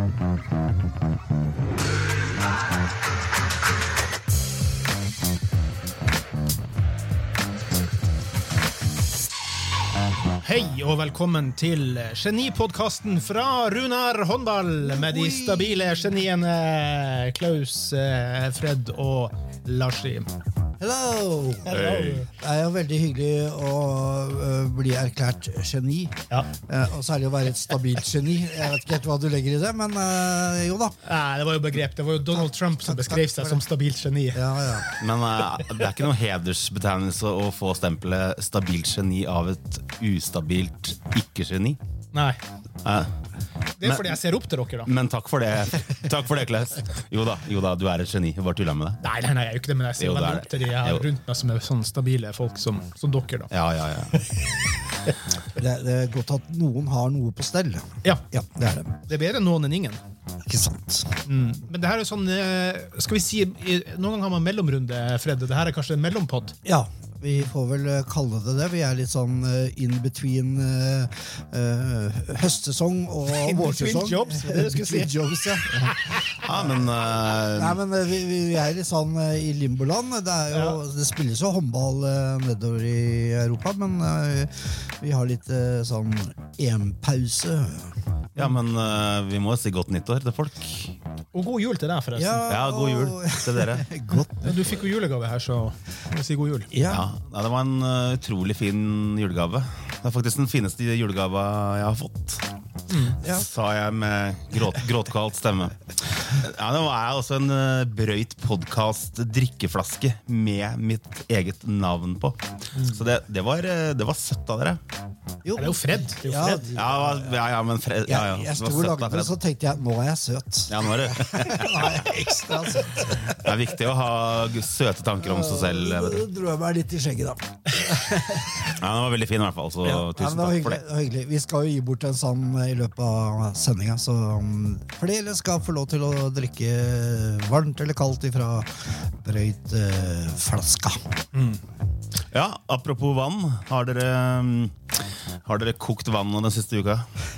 Hei og velkommen til Geni-podcasten fra Runar Håndball med de stabile geniene Klaus, Fred og Larsi. Hello! Det jo veldig hyggelig å bli erklært geni. Ja. Og særlig å være et stabilt geni. Jeg vet ikke helt hva du legger i det, men jo da. Det var jo begrep. Det var jo Donald Trump som beskrev seg som stabilt geni. Ja. Men det ikke noe hedersbetegnelse å få stempelet stabilt geni av et ustabilt ikke-geni. Nei. Det fordi jeg ser opp til dere da. Men takk for det, Klaus. Jo da, du et geni. Jeg bare tuller med det. Nei, jeg er jo ikke det, men jeg ser veldig opp til de her rundt meg som sånne stabile folk som dere da. Ja. Det godt at noen har noe på stell. Ja, det det. Det bedre noen enn ingen. Ikke sant. Men det her sånn, skal vi si, noen gang har man mellomrunde, Fred. Det her kanskje en mellompod. Ja, vi får vel kalle det. Vi litt sånn in between høstsesong og vårsesong. In between jobs, det du skulle si. Jobs, ja. Men Nei, men vi litt sånn i limboland. Det spilles jo håndball nedover i Europa, men vi har litt sånn EM-pause. Ja, men vi må si godt nyttår til folk. Og god jul til deg, forresten. Ja, god jul til dere. Godt. Ja, du fikk jo julegave her, så jeg si god jul. Ja. Det var en utrolig fin julegave. Det faktisk den fineste julegava jeg har fått. Ja. Sa jeg med gråtkvalt stemme. Ja, det var også en brøyt podcast drikkeflaske med mitt eget navn på. Så det var søtt av dere. Jo. Det jo Fred. Det jo Fred. Ja, men Fred. Jeg sto og lagde det, så tenkte jeg, nå jeg søt. Ja, nå det. Nå jeg ekstra søt. Det viktig å ha søte tanker om seg selv. Du dro jeg meg litt i skjegget da. Ja, det var veldig fin i hvert fall, så tusen takk for det. Det var hyggelig. Vi skal jo gi bort en sånn i løpet av sendingen, så flere skal få lov til å drikke varmt eller kaldt ifra brøyt flaska. Ja, apropos vann, har dere kokt vann den siste uka?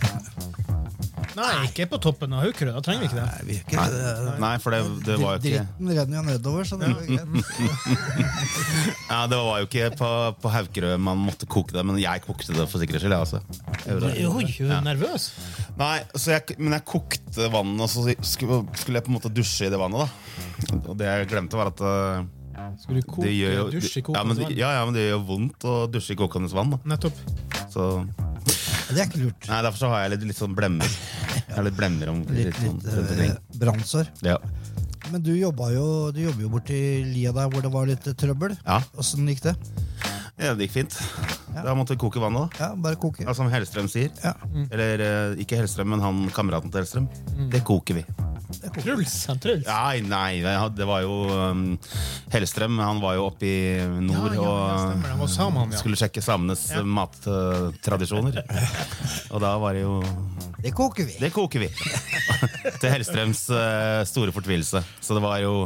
Nei, ikke på toppen av Haukerød, da trenger vi ikke det. Nei, vi ikke det. Nei, for det var jo ikke... Dritten renner jo nedover, så det var greit. Ja, det var jo ikke på Haukerød man måtte koke det, men jeg kokte det for sikkerhets skyld, altså. Oi, du nervøs? Nei, men jeg kokte vannet, og så skulle jeg på en måte dusje i det vannet, da. Og det jeg glemte var at... Skal du dusje i kokende vann? Ja, men det gjør jo vondt å dusje i kokende vann, da. Nettopp. Så... Det ikke lurt. Nei, derfor så har jeg litt sånn blemmer. Jeg har litt blemmer om litt sånn brannsår. Ja. Men du jobber jo borti lia der hvor det var litt trøbbel. Ja. Hvordan gikk det? Ja, det gikk fint. Da måtte vi koke vannet da. Ja, bare koke. Ja, som Hellstrøm sier. Ja. Eller ikke Hellstrøm, men han kameraten til Hellstrøm. Det koker vi. Truls. Nei, det var jo Hellstrøm, han var jo oppe i nord og skulle sjekke samenes mattradisjoner. Og da var det jo... Det koker vi. Til Hellstrøms store fortvilelse. Så det var jo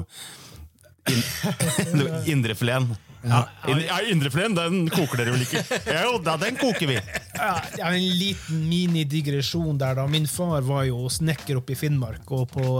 indrefileten. Indrefileten, den koker dere vel ikke? Jo, den koker vi. Ja, en liten mini-digresjon der da. Min far var jo snekker oppe i Finnmark, og på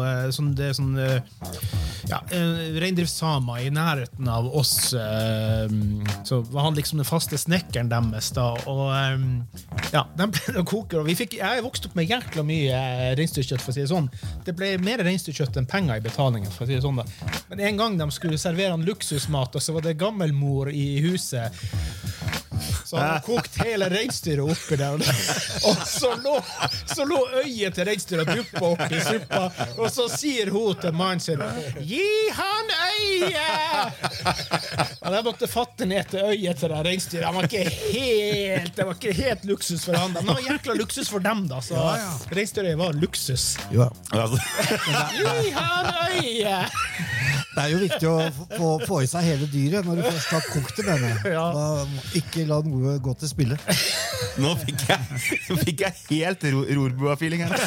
reindriftssamer i nærheten av oss, så var han liksom den faste snekkeren deres da, og den ble å koke, og jeg vokste opp med jækla mye reinsdyrkjøtt, for å si det sånn. Det ble mer reinsdyrkjøtt enn penger i betalingen, for å si det sånn da. Men en gang de skulle servere han luksusmat, og så var det gammelmor i huset, så han hadde kokt hele reinsdyret oppi der, og så lå øyet til reinsdyret duppet opp i suppa, og så sier hun til mannen sin, gi han øyet! Og jeg måtte fatte ned til øyet til det reinsdyret. Det var ikke helt luksus for han. Det var jækla luksus for dem da, så reinsdyret var luksus. Ja. Gi han øyet! Det jo viktig å få i seg hele dyret når du først har kokt det med det. Ikke la noe gått til spille. Nå fikk jeg helt rorbua-feeling her.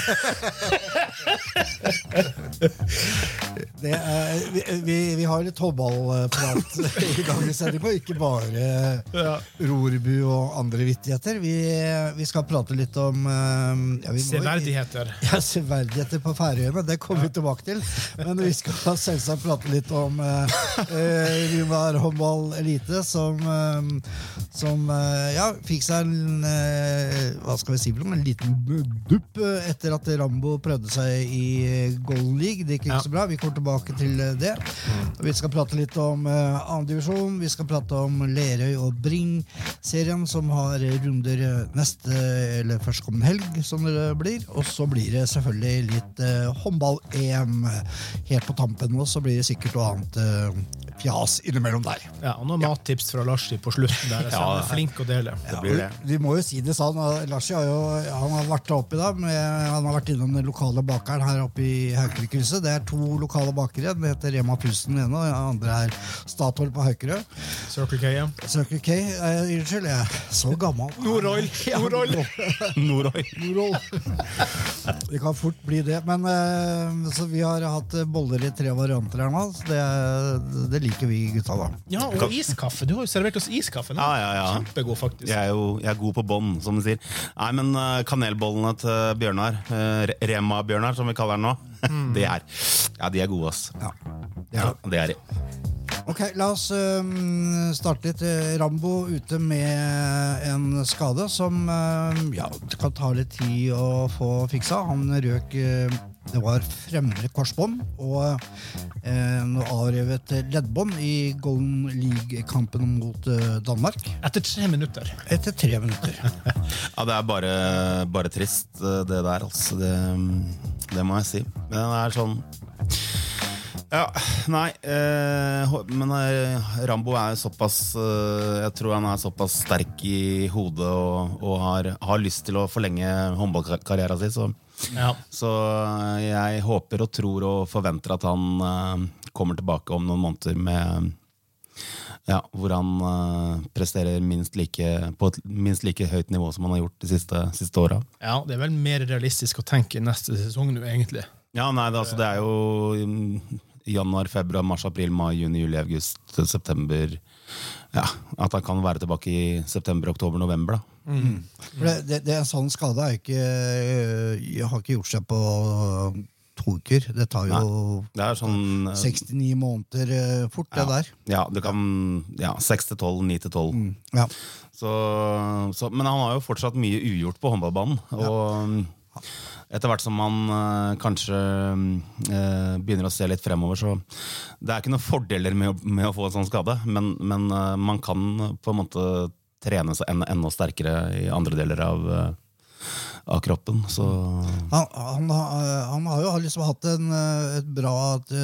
Vi har litt håndballprat i dagens sending, og ikke bare rorbu og andre vittigheter. Vi skal prate litt om severdigheter. Ja, severdigheter på Færøyene, det kommer vi tilbake til. Men vi skal selvsagt prate litt om Runar håndball elite, som fikk seg en hva skal vi si, en liten dupp etter at Rambo prøvde seg i Golden League. Det gikk ikke så bra, vi kommer tilbake til det. Vi skal prate litt om annen divisjon, vi skal prate om Lerøy og Bring-serien, som har runder førstkommende helg, som det blir, og så blir det selvfølgelig litt håndball-EM helt på tampen, og så blir det sikkert noe annet fjas innimellom der. Ja, og noen mattips fra Larsi på slutten der, så han er flink å dele. Vi må jo si det sånn, Larsi han har vært oppe i dag, han har vært innom den lokale bakeren her oppe i Haukerøy-krysset. Det er 2 lokale bakere, det heter Rema 1000 den ene, og den andre er Statoil på Haukerøy. Circle K, ja. Circle K, unnskyld, jeg er så gammel. Noroil. Det kan fort bli det, men så vi har hatt boller i 3 varianter her nå, så det liker vi gutta da. Ja, og iskaffe. Du har jo servert oss iskaffe. Ja. Kjempegod, faktisk. Jeg er god på bånd, som du sier. Nei, men kanelbollene til Bjørnar, Rema-Bjørnar, som vi kaller den nå, de er gode, ass. Ja, det er de. Ok, la oss starte litt. Rambo ute med en skade som det kan ta litt tid å få fiksa. Han røk, det var fremre korsbånd og noe avrevet leddbånd i Golden League-kampen mot Danmark. Etter 3 minutter. Etter 3 minutter. Ja, det er bare trist, det der, altså. Det må jeg si. Men det er sånn... Ja, nei, men Rambo er såpass, jeg tror han er såpass sterk i hodet og har lyst til å forlenge håndballkarrieren sin, så jeg håper og tror og forventer at han kommer tilbake om noen måneder med hvor han presterer på et minst like høyt nivå som han har gjort de siste årene. Ja, det er vel mer realistisk å tenke neste sesong nå, egentlig. Ja, nei, det er jo januar, februar, mars, april, mai, juni, juli, august, september. Ja, at han kan være tilbake i september, oktober, november da. Det er en sånn skade har ikke gjort seg på 2 uker. Det tar jo det er sånn, 69 måneder fort, det der. Ja, det kan 6 til 12, 9 til 12. Ja. Men han har jo fortsatt mye ugjort på håndballbanen, og etter hvert som man kanskje begynner å se litt fremover, så det er ikke noen fordeler med å få en sånn skade, men man kan på en måte trene seg enda sterkere i andre deler av kroppen. Så. Han har jo liksom hatt et bra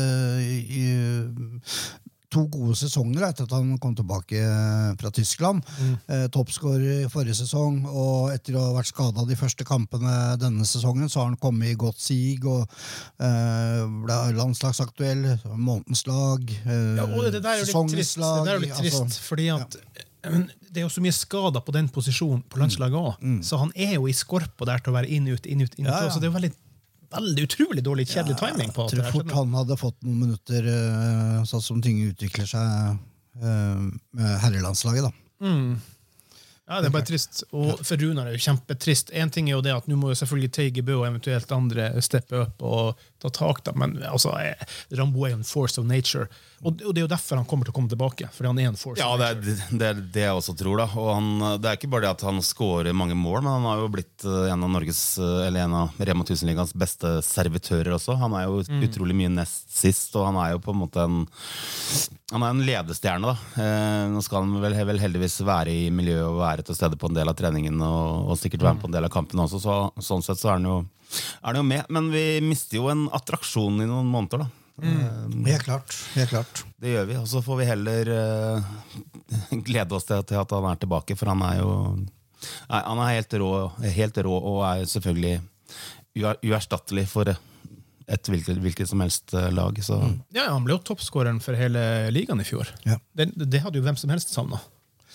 2 gode sesonger etter at han kom tilbake fra Tyskland. Toppscorer i forrige sesong, og etter å ha vært skadet de første kampene denne sesongen, så har han kommet i godt sig, og ble landslagsaktuell, månedens lag, det der er jo litt trist, fordi at det er jo så mye skader på den posisjonen på landslaget også, så han er jo i skorpa der til å være inn, ut, så det er jo veldig utrolig dårlig, kjedelig timing på jeg tror fort han hadde fått noen minutter sånn som ting utvikler seg med herrelandslaget da. Ja, det er bare trist, og for Runar er jo kjempetrist. En ting er jo det at nå må jo selvfølgelig TGB og eventuelt andre steppe opp og ta tak da, men altså, Rambo er jo en force of nature, og det er jo derfor han kommer til å komme tilbake, fordi han er en force of nature. Ja, det er det jeg også tror da, og det er ikke bare det at han scorer mange mål, men han har jo blitt en av Rema 1000-ligaens beste servitører også. Han er jo utrolig mye nest sist, og han er jo på en måte en ledestjerne da. Nå skal han vel heldigvis være i miljøet og være til stede på en del av treningen og sikkert være på en del av kampen også, så sånn sett så er han jo med, men vi mister jo en attraksjon i noen måneder da. Helt klart. Det gjør vi, og så får vi heller glede oss til at han er tilbake, for han er jo han er helt rå og er selvfølgelig uerstattelig for et hvilket som helst lag. Så. Ja, han ble jo toppskåreren for hele ligaen i fjor. Det hadde jo hvem som helst savnet.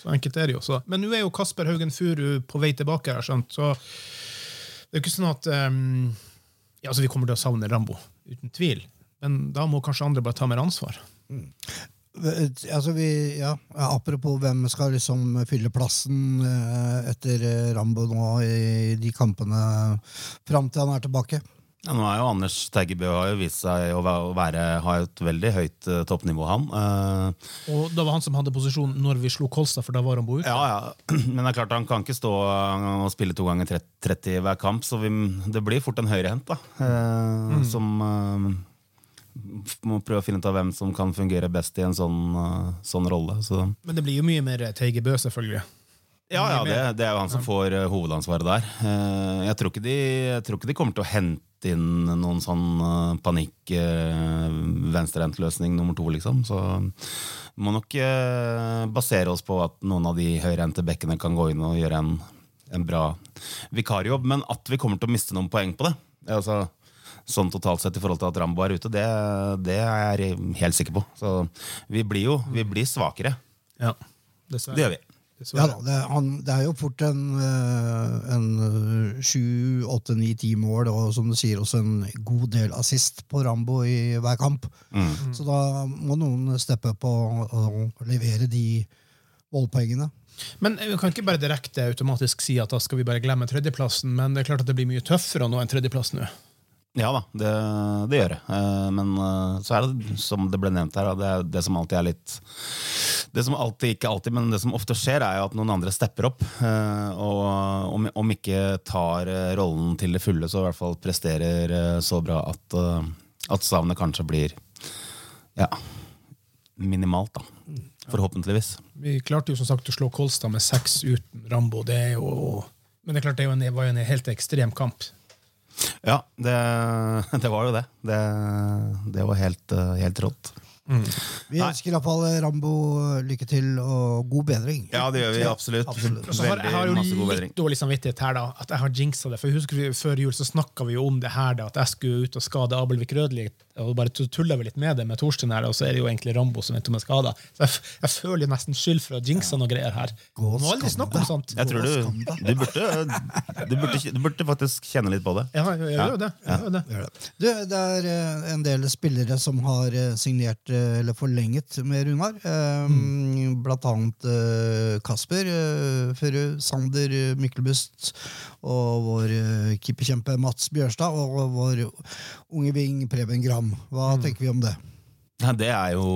Så enkelt det jo. Så. Men nå jo Kasper Haugen Furu på vei tilbake her, skjønt, så det jo ikke sånn at altså vi kommer til å savne Rambo, uten tvil. Men da må kanskje andre bare ta mer ansvar. Altså apropos hvem skal liksom fylle plassen etter Rambo nå i de kampene frem til han tilbake. Ja, nå jo Anders Teggebø har jo vist seg å ha et veldig høyt toppnivå han. Og det var han som hadde posisjon når vi slo Kolstad, for da var Rambo ute. Ja, men det klart han kan ikke stå og spille 2 ganger 30 hver kamp, så det blir fort en høyrehent da, som må prøve å finne ut av hvem som kan fungere best i en sånn rolle. Så. Men det blir jo mye mer Teggebø, selvfølgelig. Ja, det jo han som får hovedansvaret der. Jeg tror ikke de kommer til å hente inn noen sånn panikk venstrehentløsning nummer 2, liksom. Så må nok basere oss på at noen av de høyrehente bekkene kan gå inn og gjøre en bra vikarjobb, men at vi kommer til å miste noen poeng på det. Altså sånn totalt sett i forhold til at Rambo ute, det jeg helt sikker på. Så vi blir svakere. Ja, det gjør vi. Ja, det jo fort en 7, 8, 9, 10 mål, og som du sier, også en god del assist på Rambo i hver kamp. Så da må noen steppe på og levere de målpoengene. Men vi kan ikke bare direkte automatisk si at da skal vi bare glemme tredjeplassen, men det klart at det blir mye tøffere å nå en tredjeplass nå. Ja da, det gjør det. Men så det, som det ble nevnt her, det som alltid litt det som alltid, ikke alltid, men det som ofte skjer jo at noen andre stepper opp, og om ikke tar rollen til det fulle, så i hvert fall presterer så bra at savnet kanskje blir minimalt da, forhåpentligvis. Vi klarte jo som sagt å slå Kolstad med 6 uten Rambo, men det er klart det var jo en helt ekstrem kamp. Ja, det var jo det. Det var helt rått. Vi ønsker i hvert fall Rambo lykke til og god bedring. Ja, det gjør vi absolutt. Og så jeg har jo litt dårlig samvittighet her da, at jeg har jinxet det. For jeg husker før jul så snakket vi jo om det her da, at jeg skulle ut og skade Abelvik Rødli, og bare tullet vi litt med det med Torsten her, og så det jo egentlig Rambo som vet om jeg skadet. Så jeg føler jo nesten skyld for å jinxe noe greier her. Må aldri snakke om sånt. Jeg tror du burde faktisk kjenne litt på det. Ja, jeg gjør det. Det en del spillere som har signert eller forlenget med Runar, blant annet Kasper Furu, Sander Myklebust og vår keeperkjempe Mats Bjørstad og vår unge ving Preben Gram. Hva tenker vi om det? Ja, det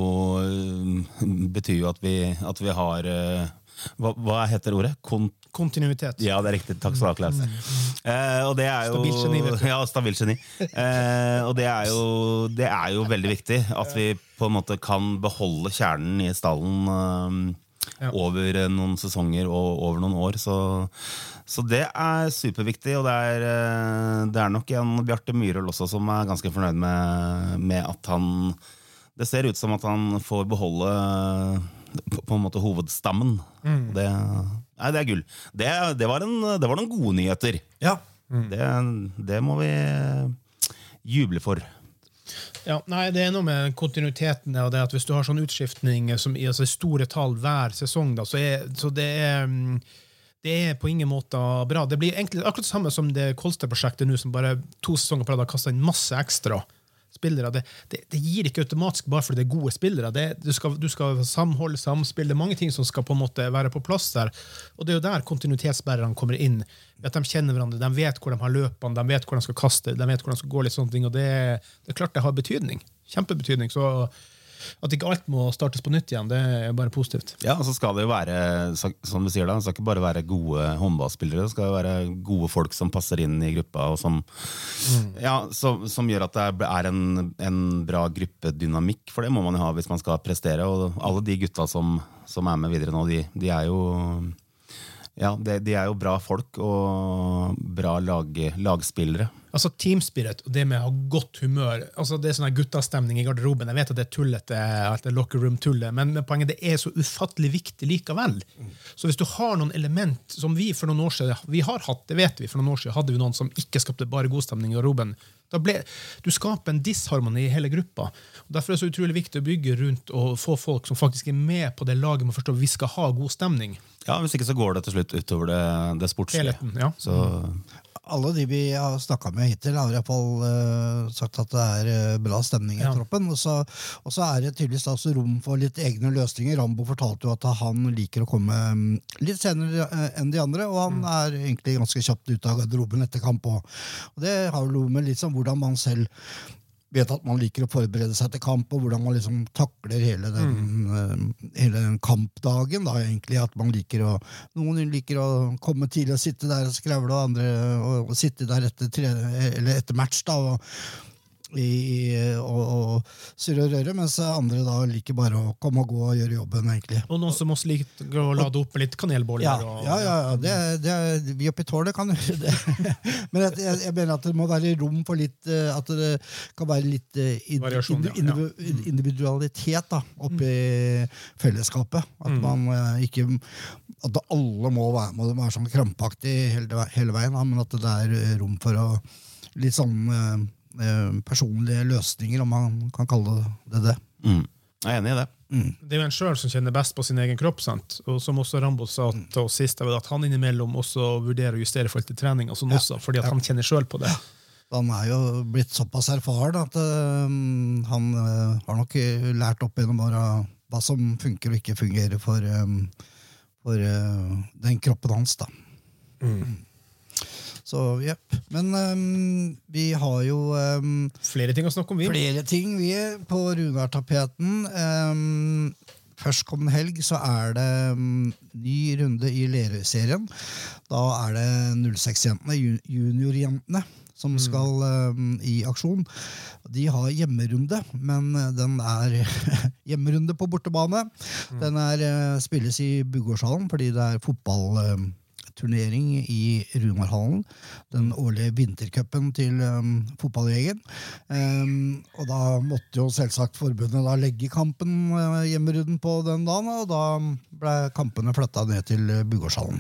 betyr jo at vi har hva heter ordet? Kontinuitet. Ja, det riktig. Takk skal du ha, Klaus. Og det jo stabilt geni, vet du. Ja, stabilt geni. Og det jo veldig viktig at vi på en måte kan beholde kjernen i stallen over noen sesonger og over noen år. Så det superviktig, og det nok en Bjarte Myrhol også som ganske fornøyd med at han det ser ut som at han får beholde på en måte hovedstammen. Det gull. Det var noen gode nyheter. Ja. Det må vi juble for. Ja, nei, det noe med kontinuiteten og det at hvis du har sånn utskiftning som i store tall hver sesong da, så det på ingen måte bra. Det blir egentlig akkurat det samme som det Kolstad-prosjektet nå, som bare 2 sesonger på rad har kastet inn masse ekstra spillere. Det gir ikke automatisk bare fordi det gode spillere. Du skal samhold, samspill. Det mange ting som skal på en måte være på plass der. Og det jo der kontinuitetsbærerne kommer inn. At de kjenner hverandre, de vet hvor de har løpene, de vet hvor de skal kaste, de vet hvor de skal gå litt sånne ting. Og det klart det har betydning. Kjempebetydning. Så at ikke alt må startes på nytt igjen, det bare positivt. Ja, og så skal det jo være, som du sier da, det skal ikke bare være gode håndballspillere, det skal være gode folk som passer inn i gruppa, og som gjør at det en bra gruppedynamikk, for det må man jo ha hvis man skal prestere, og alle de gutta som med videre nå, de jo de jo bra folk og bra lagspillere. Altså team spirit og det med å ha godt humør, altså det sånn guttastemning i garderoben, jeg vet at det tullete, alt det locker room tullet, men poenget det så ufattelig viktig likevel. Så hvis du har noen element som vi for noen år siden, vi har hatt, det vet vi, for noen år siden hadde vi noen som ikke skapte bare god stemning i garderoben, du skaper en disharmoni i hele gruppa. Og derfor det så utrolig viktig å bygge rundt og få folk som faktisk med på det laget med å forstå at vi skal ha god stemning. Ja, hvis ikke så går det til slutt utover det sportslige. Helheten, ja. Så alle de vi har snakket med hittil har i hvert fall sagt at det bra stemning i troppen. Og så det tydeligvis altså rom for litt egne løsninger. Rambo fortalte jo at han liker å komme litt senere enn de andre, og han egentlig ganske kjapt ut av garderoben etter kamp. Og det har jo noe med litt sånn hvordan man selv vet at man liker å forberede seg til kamp, og hvordan man liksom takler hele den kampdagen, da egentlig, at man noen liker å komme tidlig og sitte der og skravle, og andre og sitte der etter match da, og surre og røre, mens andre da liker bare å komme og gå og gjøre jobben egentlig. Og noen som også liker å lade opp med litt kanelboller. Vi oppe i tårnet kan gjøre det. Men jeg mener at det må være rom for litt, at det kan være litt individualitet da, oppe i fellesskapet. At man ikke, at alle må være sånn krampaktig hele veien, men at det rom for å litt sånn personlige løsninger, om man kan kalle det. Jeg enig i det. Det jo en selv som kjenner best på sin egen kropp, sant? Og som også Rambo sa til oss sist, at han innimellom også vurderer å justere forhold til trening, og sånn også, fordi at han kjenner selv på det. Han jo blitt såpass erfaren at han har nok lært opp gjennom åra hva som funker og ikke fungerer for den kroppen hans da. Så, men vi har jo flere ting å snakke om flere ting vi på Runar-tapeten. Førstkommende helg så det ny runde i Lerøy-serien. Da det 06-jentene, juniorjentene, som skal i aksjon. De har hjemmerunde, men den hjemmerunde på bortebane. Den spilles i Bugårdshallen, fordi det fotballturnering i Runarhallen, den årlige vintercupen til fotballgjengen. Og da måtte jo selvsagt forbundet da legge kampen hjemmerunden på den dagen, og da ble kampene flyttet ned til Bugårdshallen.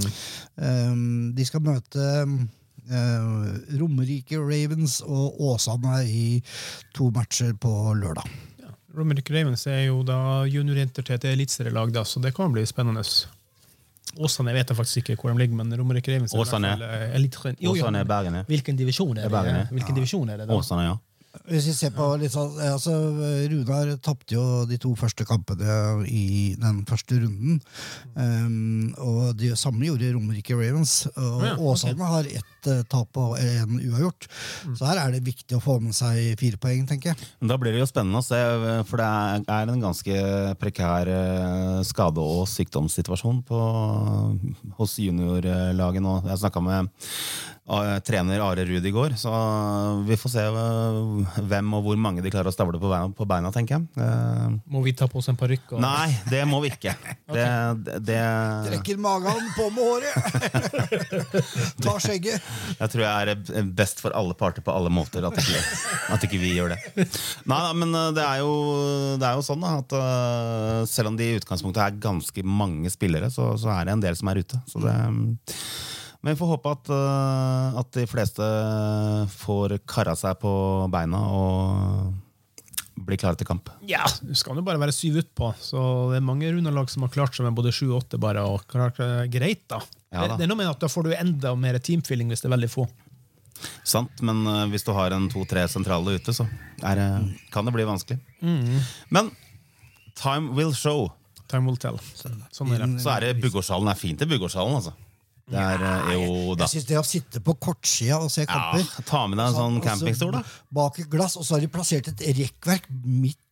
De skal møte Romerike Ravens og Åsane i 2 matcher på lørdag. Ja, Romerike Ravens jo da juniorjenter til et elitserielag da, så det kan bli spennende. Åsane vet jeg faktisk ikke hvor de ligger, men Romerike Ravens Åsane Bergen. Hvilken divisjon det? Hvilken divisjon det da? Åsane, ja. Hvis vi ser på litt sånn, altså Runar tappte jo de 2 første kampene i den første runden, og det samme gjorde Romerike Ravens, og Åsane har 1 tap og 1 uavgjort, så her det viktig å få med seg 4 poeng, tenker jeg. Da blir det jo spennende å se, for det en ganske prekær skade- og sykdomssituasjon hos juniorlaget nå. Jeg snakket med trener Are Rud i går, så vi får se hvem og hvor mange de klarer å stavle på beina, tenker jeg. Må vi ta på oss en parykk? Nei, det må vi ikke. Trekker magen på med håret. Ta skjegget. Jeg tror jeg best for alle parter på alle måter at ikke vi gjør det. Nei, men det jo sånn da, at selv om de i utgangspunktet ganske mange spillere, så det en del som ute. Så men vi får håpe at de fleste får karra seg på beina og blir klare til kamp. Ja, det skal jo bare være 7 ut på, så det mange runderlag som har klart seg med både 7 og 8 bare, og klart greit da. Ja, da. Det noe med at da får du enda mer teamfeeling hvis det veldig få. Sant, men hvis du har en 2-3 sentrale ute, så kan det bli vanskelig. Men time will show. Time will tell. Sånn det. Så det Bugårdshallen, fint i Bugårdshallen, altså. Det jo da. Jeg synes det å sitte på kortsida og se kamper. Ja, ta med deg en sånn campingstol da. Bak et glass, og så har de plassert et rekkverk midt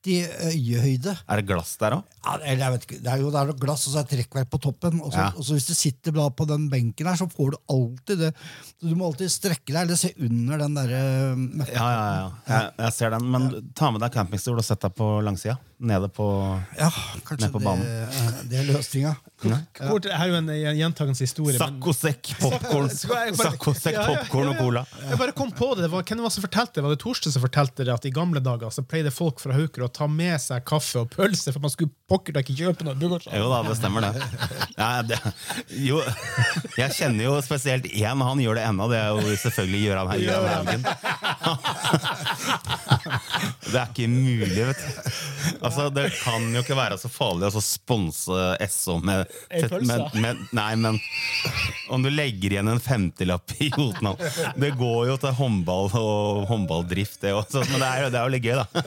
øyehøyde. Er det glass der også? Ja, eller jeg vet ikke, det er jo noe glass, og så er det trekkverk på toppen. Og så hvis du sitter på den benken her, så får du alltid det. Du må alltid strekke deg, eller se under den der Ja. Jeg ser den, men ta med deg campingstol og sett deg på langsida. Nede på, kanskje på banen. Det er løsninga. Her er jo en gjentagende historie. Saccosekk, popcorn, popcorn og cola. Jeg bare kom på det. Hvem var det som fortalte det? Var det Torsten som fortalte det, at i gamle dager så pleide folk fra Hauker å ta med seg kaffe og pølse, for man skulle pokker ikke kjøpe noe bugårdsal. Jo da, det stemmer det. Jo, jeg kjenner jo spesielt en, han gjør det ennå, det er jo selvfølgelig Gøran Haugen. Det er ikke mulig, vet du. Altså, det kan jo ikke være så farlig å sponse SO med nei, men om du legger igjen en 50-lapp i Jotunland, det går jo til håndball og håndballdrift det også, men det er jo litt gøy da.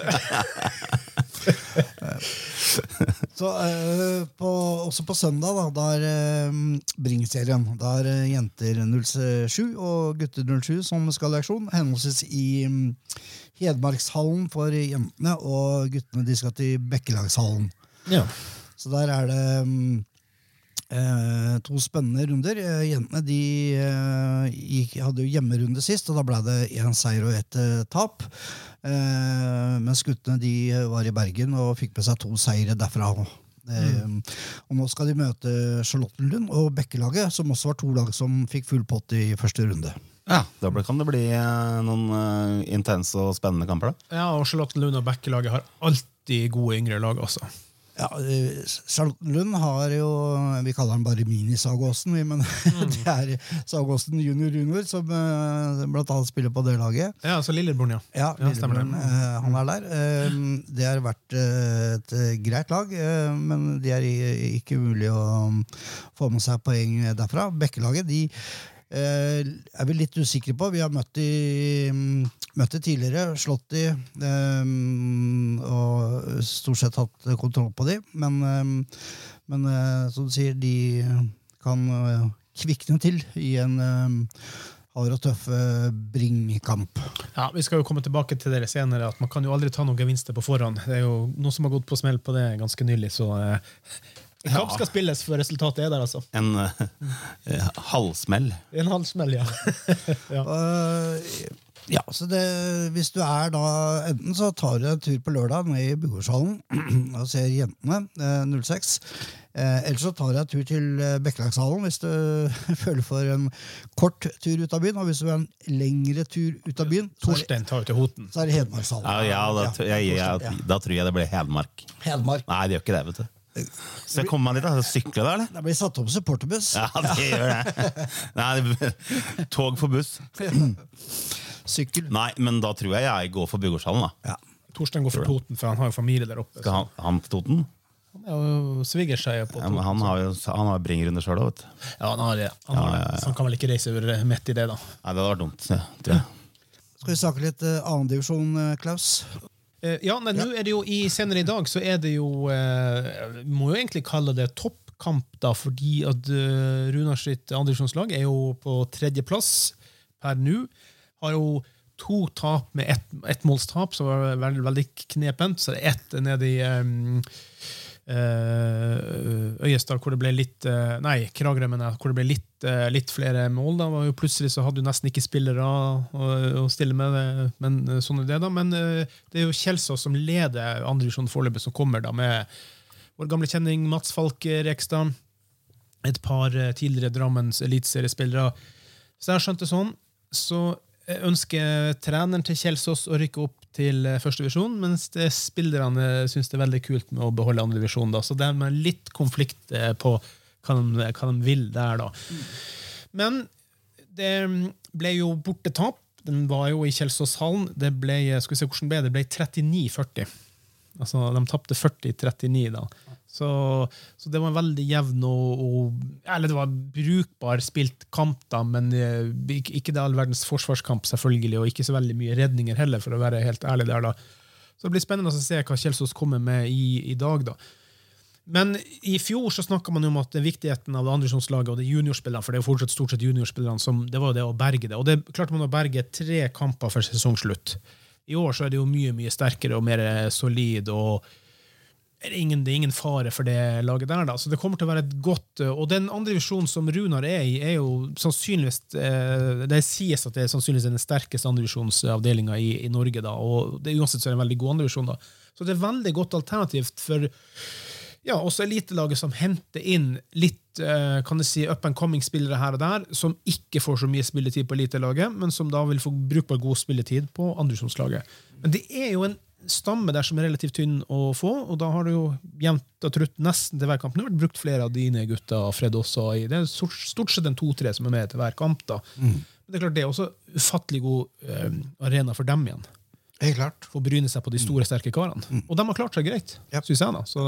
Så også på søndag da er Bring-serien. Da er jenter 07 og gutter 07 som skal ha leksjon, henholdsvis i Hedmarkshallen for jentene, og guttene de skal til Bekkelagshallen. Ja. Så der er det to spennende runder. Jentene hadde jo hjemmerunde sist, og da ble det 1 seier og 1 tap. Mens guttene de var i Bergen og fikk med seg 2 seire derfra. Og nå skal de møte Charlottenlund og Bekkelaget, som også var 2 lag som fikk full pott i første runde. Ja, da kan det bli noen intense og spennende kamper da. Ja, og Charlottenlund og Bekkelaget har alltid gode yngre lag også. Ja, Charlottenlund har jo, vi kaller den bare mini-Sagåsen, men det er Sagåsen junior som blant annet spiller på det laget. Ja, så Lilleborn, ja. Ja, Lilleborn, han er der. Det har vært et greit lag, men det er ikke mulig å få med seg poeng derfra. Bekkelaget, de er vi litt usikre på. Vi har møtt de tidligere, slått de og stort sett hatt kontroll på de, men som du sier, de kan kvikne til i en hard og tøff Bring-kamp. Ja, vi skal jo komme tilbake til det senere, at man kan jo aldri ta noen gevinster på forhånd. Det er jo noen som har gått på smell på det ganske nylig, så en kamp skal spilles for resultatet er der, altså. En halvsmell. En halvsmell, ja. Ja, så hvis du er da, enten så tar du en tur på lørdag ned i Bugårdshallen og ser jentene 06, eller så tar du en tur til Bekkelagshallen hvis du føler for en kort tur ut av byen, og hvis du har en lengre tur ut av byen, Torstein tar jo til Hoten. Så er det Hedmarkshallen. Da tror jeg det blir Hedmark. Hedmark. Nei, det gjør ikke det, vet du. Så kommer man dit da, sykler da, eller? Det blir satt opp supporterbuss. Ja, det gjør det. Nei, tog for buss. Sykkel. Nei, men da tror jeg går for Bugårdshallen da. Ja. Torstein går for Toten, for han har jo familie der oppe. Skal han til Toten? Han er jo svigerseier på Toten. Ja, han har Bring-runde selv da, vet du. Ja, han har det. Så han kan vel ikke reise midt i det da. Nei, det hadde vært dumt, tror jeg. Skal vi snakke litt annen divisjon, Klaus? Ja, nå er det jo senere i dag så er det jo må jo egentlig kalle det toppkamp da, fordi at Runars sitt andredivisjonslag er jo på 3. plass per nå, har jo 2 tap med ett målstap, så var det veldig knepent, så det er 1 nede i Øyestad, hvor det ble Kragerø, hvor det ble litt flere mål da, var jo plutselig så hadde du nesten ikke spillere å stille med det, men sånn er det da, men det er jo Kjelsås som leder andredivisjon foreløpig, som kommer da med vår gamle kjenning Mats Falke Rekstad, et par tidligere Drammens elitseriespillere. Så jeg har skjønt det sånn, så ønsker treneren til Kjelsås å rykke opp til første divisjon, mens spillerne synes det er veldig kult med å beholde andre divisjon da. Så det er med litt konflikt på hva de vil der da. Men det ble jo bortetap. Den var jo i Kjelsåshallen. Det ble, skal vi se hvordan det ble 39-40. Altså, de tappte 40-39 da. Så det var en veldig jevn eller det var brukbar spilt kamp da, men ikke det all verdens forsvarskamp selvfølgelig, og ikke så veldig mye redninger heller, for å være helt ærlig der da. Så det blir spennende å se hva Kjelsås kommer med i dag da. Men i fjor så snakket man jo om at viktigheten av det andredivisjonslaget og det juniorspillerne, for det er jo fortsatt stort sett juniorspillerne, det var det å berge det. Og det klarte man å berge 3 kamper for sesongslutt I år så det jo mye sterkere og mer solid, og det er ingen fare for det laget der da. Så det kommer til å være et godt, og den andre divisjonen som Runar I, jo sannsynligvis, det sies at det sannsynligvis den sterkeste andre divisjonsavdelingen i Norge da, og det uansett så det en veldig god andre divisjon da. Så det veldig godt alternativt for også elitelaget som henter inn litt, kan jeg si, up-and-coming-spillere her og der, som ikke får så mye spilletid på elitelaget, men som da vil få brukbar god spilletid på andredivisjonslaget. Men det jo en stamme der som relativt tynn å få, og da har du jo jevnt og trutt nesten til hver kamp. Nå har du brukt flere av dine gutter, Fred også, det stort sett en 2-3 som med til hver kamp da. Men det klart, det også ufattelig god arena for dem igjen. Helt klart. For å bryne seg på de store, sterke karene. Og de har klart seg greit, synes jeg da. Så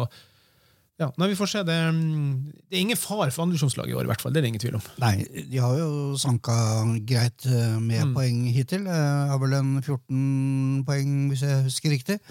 vi får se. Det ingen fare for andredivisjonslaget i år, i hvert fall. Det det ingen tvil om. Nei, de har jo sanka greit med poeng hittil. Har vel en 14 poeng, hvis jeg husker riktig.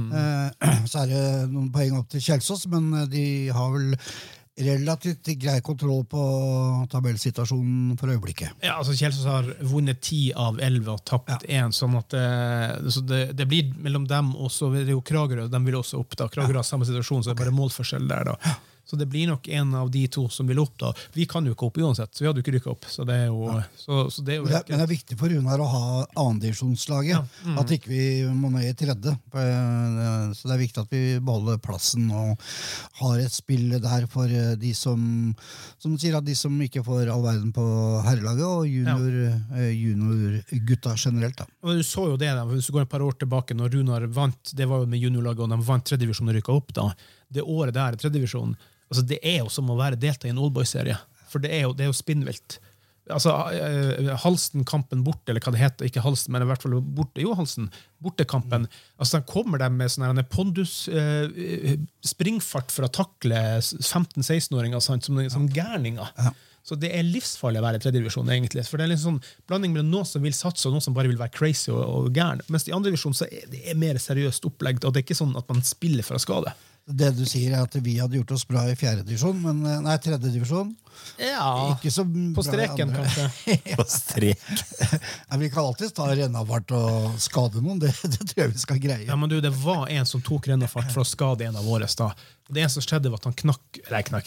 Så det noen poeng opp til Kjelsås, men de har vel relativt grei kontroll på tabellsituasjonen for øyeblikket. Ja, altså Kjelsås har vunnet 10 av 11 og tapt 1, sånn at så det blir mellom dem, og så det jo Kragerø, de vil også opp da. Kragerø har samme situasjon, så det bare målforskjell der da. Så det blir nok en av de to som vil opp da. Vi kan jo ikke opp uansett, så vi hadde jo ikke rykket opp. Så det jo, så det jo men det viktig for Runar å ha andredivisjonslaget, at ikke vi må ned i tredje. Så det viktig at vi beholder plassen og har et spill der for de som sier at de som ikke får all verden på herrelaget, og juniorgutta generelt da. Og du så jo det da, hvis du går et par år tilbake, når Runar vant, det var jo med juniorlaget, og de vant tredje divisjon og rykket opp da. Det året der, tredje divisjon, altså det jo som å være delta i en oldboy-serie, for det jo spinnvilt. Altså, Halsten-kampen borte, eller hva det heter, ikke Halsten, men i hvert fall borte, Halsten, bortekampen, altså de kommer der med sånne pondus springfart for å takle 15-16-åringer som gærninger. Så det livsfarlig å være i tredje divisjon egentlig, for det litt sånn blanding mellom noen som vil satse og noen som bare vil være crazy og gærn, mens i andre divisjon så det mer seriøst opplegg, og det ikke sånn at man spiller for å skade. Det du sier at vi hadde gjort oss bra i fjerde divisjon, men nei, tredje divisjon. Ja, ikke så på streken kanskje. På strek. Vi kan alltid ta rennafart og skade noen, det tror jeg vi skal greie. Ja, men du, det var en som tok rennafart for å skade en av våre da. Det eneste som skjedde var at han knakk,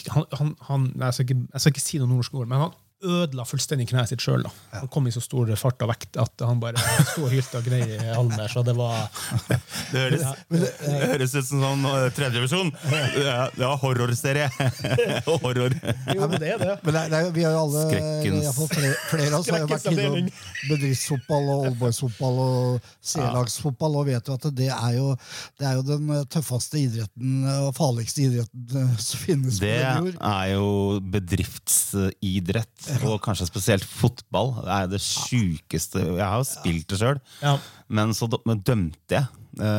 jeg skal ikke si noen norsk ord, men han ødela fullstendig knæet sitt selv da. Han kom i så stor fart og vekt at han bare stod og hylte og grei i hallen der, så det var... Det høres ut som sånn tredje divisjon. Det var horrorserie. Horror. Jo, men det det. Men vi har jo alle, Skrekkens. jeg har fått flere av oss har jo vært innom bedriftsfotball og oldboysfotball og C-lagsfotball, og vet jo at det jo den tøffeste idretten og farligste idretten som finnes på den jord. Det jo bedriftsidrett, og kanskje spesielt fotball. Det det sykeste. Jeg har jo spilt det selv, men så dømte jeg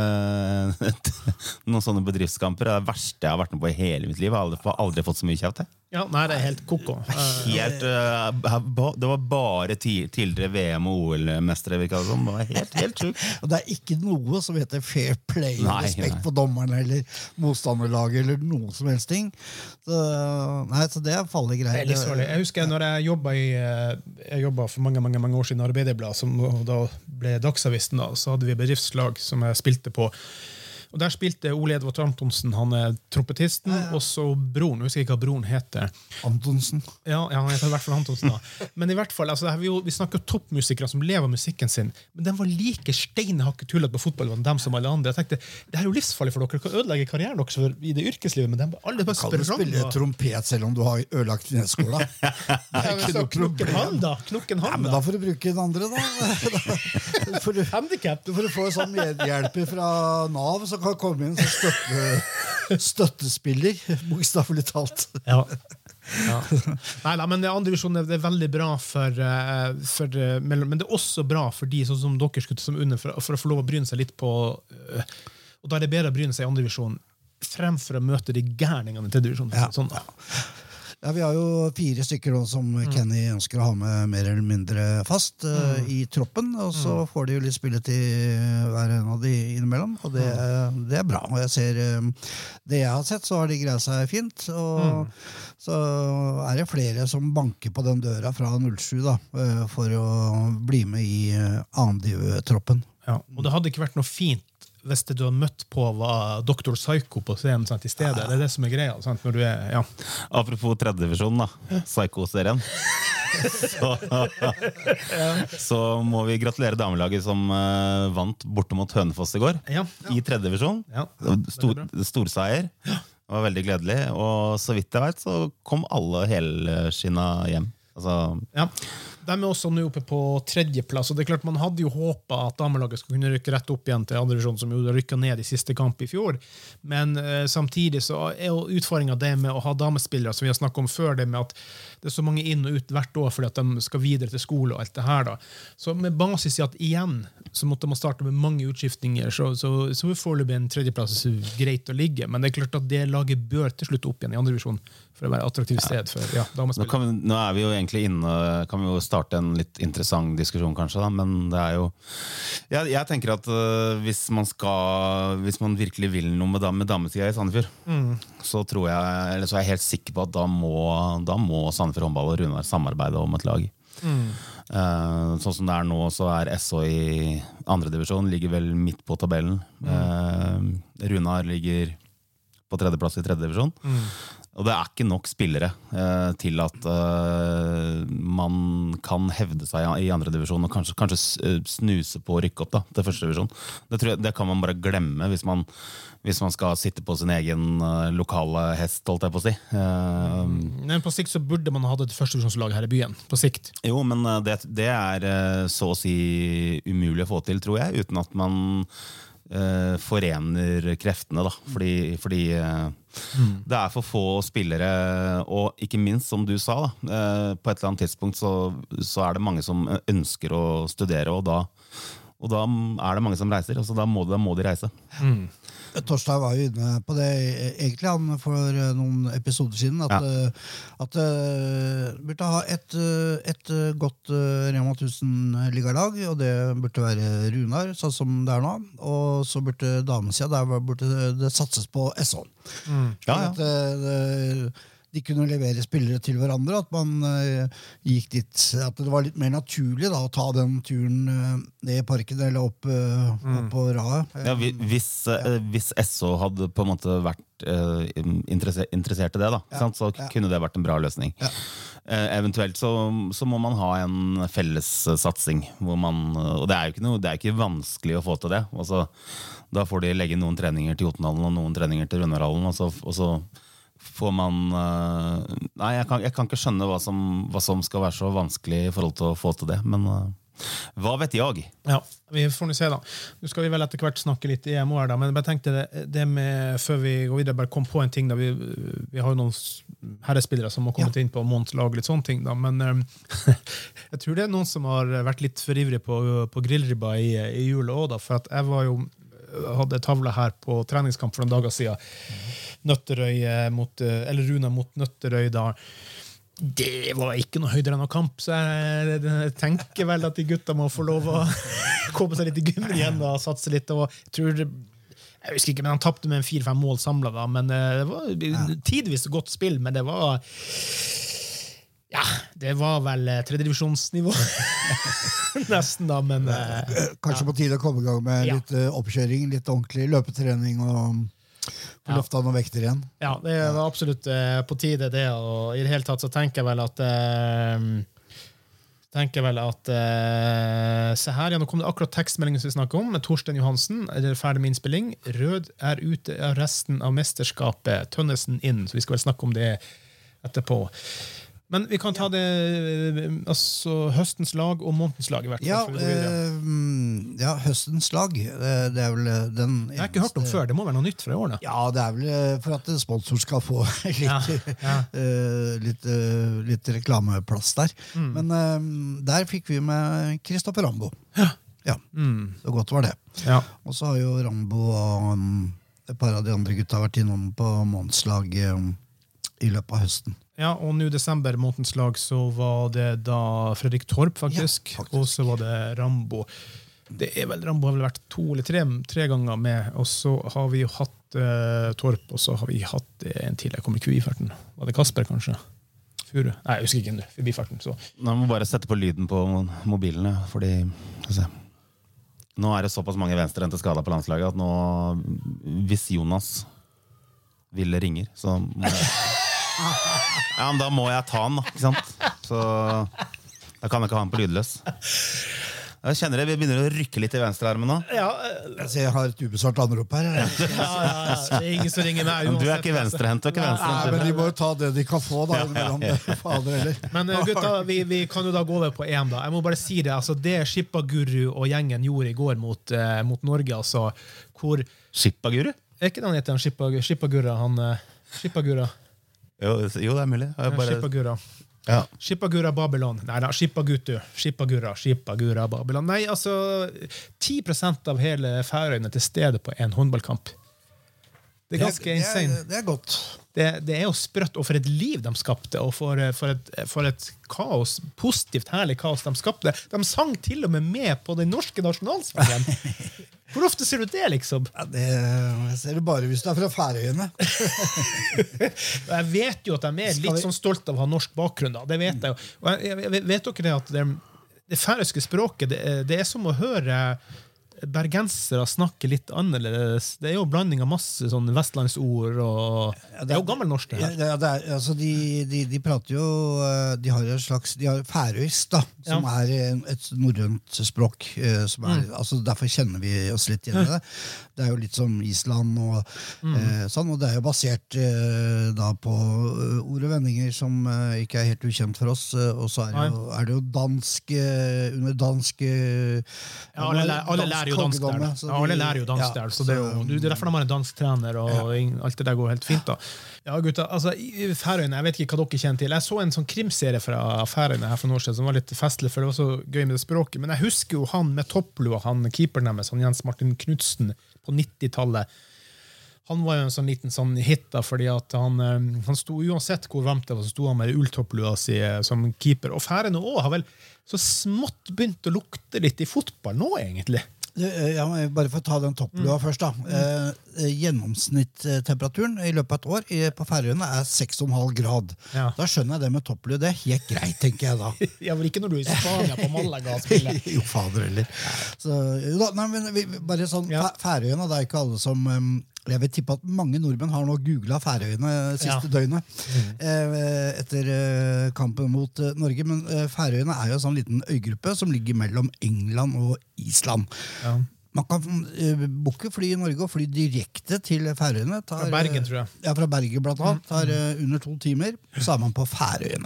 noen sånne bedriftskamper. Det verste jeg har vært med på i hele mitt liv. Jeg har aldri fått så mye kjeft. Ja, nei, det helt koko. Det var bare tidligere VM- og OL-mestere, virket det som. Det var helt sykt. Og det ikke noe som heter fair play, respekt for dommerne eller motstanderlaget eller noe som helst ting. Så det farlig greier. Det litt farlig. Jeg husker når jeg jobbet for mange år siden i Arbeiderbladet, som da ble Dagsavisen da, så hadde vi bedriftslag som jeg spilte på. Og der spilte Ole Edvard Antonsen, han trompetisten, og så broren, jeg husker ikke hva broren heter. Antonsen. Ja, han heter i hvert fall Antonsen da. Men i hvert fall, altså, vi snakker jo toppmusikere som lever av musikken sin, men de var like steinhakket tullet på fotball enn dem som alle andre. Jeg tenkte, det jo livsfarlig for dere, dere kan ødelegge karrieren deres i det yrkeslivet, men de alle bare spør om. Kan du spille trompet selv om du har ødelagt kneskola? Knokken han da. Ja, men da får du bruke den andre da. Handicap. Du får få sånn medhjelper fra NAV, så kan komme inn som støttespiller, bokstavelig talt. Ja. Nei, men det andre divisjonen det veldig bra men det også bra for de som dere skulle som under, for å få lov å bryne seg litt på, og da det bedre å bryne seg i andre divisjon fremfor å møte de gærningene i tredje divisjon. Sånn da. Ja, vi har jo 4 stykker nå som Kenny ønsker å ha med mer eller mindre fast i troppen, og så får de jo litt spillet til hver en av de innimellom, og det bra. Og jeg ser, det jeg har sett, så har de greid seg fint, og så det flere som banker på den døra fra 07 da, for å bli med i andediv-troppen. Ja. Og det hadde ikke vært noe fint hvis det du har møtt på var Dr. Psycho på scenen sant, i stedet. Det det som greia. Sant, når du ja. Apropos tredje divisjon da, Psycho-serien. Så må vi gratulere damelaget som vant borte mot Hønefoss i går. Ja. I tredje divisjon. Ja. Storseier. Det var veldig gledelig. Og så vidt jeg vet, så kom alle helskinna hjem. Altså... Ja. De også nå oppe på tredjeplass, og det klart man hadde jo håpet at damelaget skulle kunne rykke rett opp igjen til andre divisjon, som jo rykket ned i siste kamp i fjor. Men samtidig så jo utfordringen det med å ha damespillere, som vi har snakket om før, det med at det så mange inn og ut hvert år fordi at de skal videre til skole og alt det her da. Så med basis i at igjen så måtte man starte med mange utskiftninger, så vi får en tredjeplass greit å ligge, men det klart at det laget bør til slutt opp igjen i andre divisjon for å være attraktivt sted for damespillere. Nå vi jo egentlig inne, kan vi jo starte en litt interessant diskusjon kanskje da, men det jo jeg tenker at hvis man virkelig vil noe med damesida i Sandefjord, så tror jeg, eller så jeg helt sikker på at da må Sandefjord håndball og Runar samarbeide om et lag. Sånn som det nå, så SO i andre divisjon, ligger vel midt på tabellen. Runar ligger på tredjeplass i tredje divisjon. Og det ikke nok spillere til at man kan hevde seg i andre divisjon og kanskje snuse på å rykke opp da, til første divisjon. Det kan man bare glemme hvis man skal sitte på sin egen lokale hest, holdt jeg på å si. Men på sikt så burde man ha et førstevisjonslag her i byen, på sikt. Jo, men det så å si umulig å få til, tror jeg, uten at man forener kreftene da, fordi det for få spillere, og ikke minst som du sa da, på et eller annet tidspunkt så det mange som ønsker å studere, og da det mange som reiser, altså da må de reise. Torstein var jo inne på det egentlig han for noen episoder siden at burde ha et godt Rema 1000 ligalag, og det burde være Runar sånn som det nå, og så burde damesida der burde det satses på SO. At de kunne levere spillere til hverandre, at man gikk dit, at det var litt mer naturlig da, å ta den turen ned i parken eller opp på Raet. Ja, hvis SO hadde på en måte vært interessert i det da, så kunne det vært en bra løsning. Eventuelt så må man ha en felles satsing, og det jo ikke vanskelig å få til det. Altså, da får de legge noen treninger til Jotunhallen og noen treninger til Runarhallen, og så får man jeg kan ikke skjønne hva som skal være så vanskelig i forhold til å få til det, men hva vet jeg? Ja, vi får nå se da. Nå skal vi vel etter hvert snakke litt i EMO her da, men jeg bare tenkte det med, før vi går videre, bare kom på en ting da, vi har jo noen herrespillere som har kommet inn på Mons lag, litt sånne ting da, men jeg tror det noen som har vært litt for ivrig på grillribba i jul også da, for at jeg var jo hadde tavla her på treningskamp for noen dager siden. Nøtterøy eller Runa mot Nøtterøy da. Det var ikke noe høydere enn noe kamp, så jeg tenker vel at de gutta må få lov å komme seg litt i gymmen igjen og satse litt, og jeg husker ikke, men han tappte med 4-5 mål samlet da, men det var tidvis godt spill, men det var det var vel tredjedivisjonsnivå nesten da, men kanskje på tide å komme i gang med litt oppkjøring, litt ordentlig løpetrening og få løfta noen vekter igjen. Ja, det var absolutt på tide det, og i det hele tatt så tenker jeg vel at se her, nå kom det akkurat tekstmeldingen som vi snakket om, med Torstein Johansen, ferdig med innspilling. Rød ute av resten av mesterskapet, Tønnesen inn, så vi skal vel snakke om det etterpå. Men vi kan ta det altså høstens lag og månedens lag i hvert fall. Ja, høstens lag, det vel den jeg har ikke hørt om før, det må være noe nytt fra i år da. Ja, det vel for at sponsor skal få litt reklameplass der. Men der fikk vi med Kristoffer Rambo. Ja, så godt var det. Og så har jo Rambo og et par av de andre gutta vært innom på månedslag i løpet av høsten. Ja, og nå i desember månedens lag så var det da Fredrik Torp faktisk. Og så var det Rambo. Rambo har vel vært 2 eller 3 ganger med, og så har vi jo hatt Torp, og så har vi hatt en til, jeg kommer ikke i farten. Var det Kasper kanskje? Furu? Nei, jeg husker ikke nå, forbi farten. Så. Nå må bare sette på lyden på mobilene, fordi, Nå det såpass mange venstrehendte skader på landslaget at nå, hvis Jonas ville ringer, så må jeg, ja, men da må jeg ta han, da, ikke sant? Så da kan jeg ikke ha han på lydløs. Jeg kjenner det, vi begynner å rykke litt i venstrearmen nå. Ja, Jeg har et ubesvart anrop her. det ingen som ringer meg. Men du ikke venstrehendt, Nei, men de må jo ta det de kan få, da. Fader heller. Men gutta, vi kan jo da gå over på EM da. Jeg må bare si det, altså det Shippaguru og gjengen gjorde i går mot Norge, altså, hvor... Shippaguru? Ikke det han heter, Shippagura, Shippagura. Jo, det mulig. Shippagura. Ja. Shippagura Babylon. Nei da, Shippagura Babylon. Nei, altså 10% av hele Færøyene til stede på en håndballkamp. Det ganske insane. Det godt. Det jo sprøtt, og for et liv de skapte, og for et kaos, positivt, herlig kaos de skapte. De sang til og med på den norske nasjonalsangen. Hvor ofte ser du det, liksom? Ja, det ser du bare hvis du fra Færøyene. Jeg vet jo at de litt sånn stolt av å ha norsk bakgrunn, da. Det vet jeg jo. Og jeg vet dere det at det færøyske språket, det som å høre bergensere snakke litt annerledes. Det jo blanding av masse sånn vestlandsord, og det jo gammelnorsk det her. Ja, altså de prater jo, de har en slags, de har færøysk da, som et norrønt språk, som altså derfor kjenner vi oss litt igjen i det. Det jo litt som Island og sånn, og det jo basert da på ord og vendinger som ikke helt ukjent for oss, og så det jo dansk, under dansk alle lærer jo dansk der. Alle lærer jo dansk der, så det det derfor de har en dansk trener, og alt det der går helt fint da. Ja, gutta, altså, i Færøyene, jeg vet ikke hva dere kjenner til. Jeg så en sånn krimserie fra Færøyene her for noen år siden, som var litt festlig, for det var så gøy med det språket. Men jeg husker jo han med topplua, han keeperen deres, han Jens Martin Knudsen, på 90-tallet. Han var jo en sånn liten sånn hit da, fordi at han sto uansett hvor varmt det var, så sto han med ulltopplua si som keeper. Og Færøyene også har vel så smått begynt å lukte litt i fotball nå, egentlig. Ja, bare for å ta den topplua først da. Gjennomsnittstemperaturen i løpet av et år på Færøyene 6,5 grad. Ja. Da skjønner jeg det med topplua, det helt greit, tenker jeg da. Ja, men ikke når du i Spania på Malaga spiller. Jo, fader heller. Så, nei, men bare sånn, Færøyene, det ikke alle som... Jeg vil tippe at mange nordmenn har nå googlet Færøyene siste døgnet etter kampen mot Norge, men Færøyene jo en sånn liten øygruppe som ligger mellom England og Island. Ja. Man kan booke fly i Norge og fly direkte til Færøyene. Fra Bergen, tror jeg. Ja, fra Bergen blant annet. Tar under 2 timer, så man på Færøyene.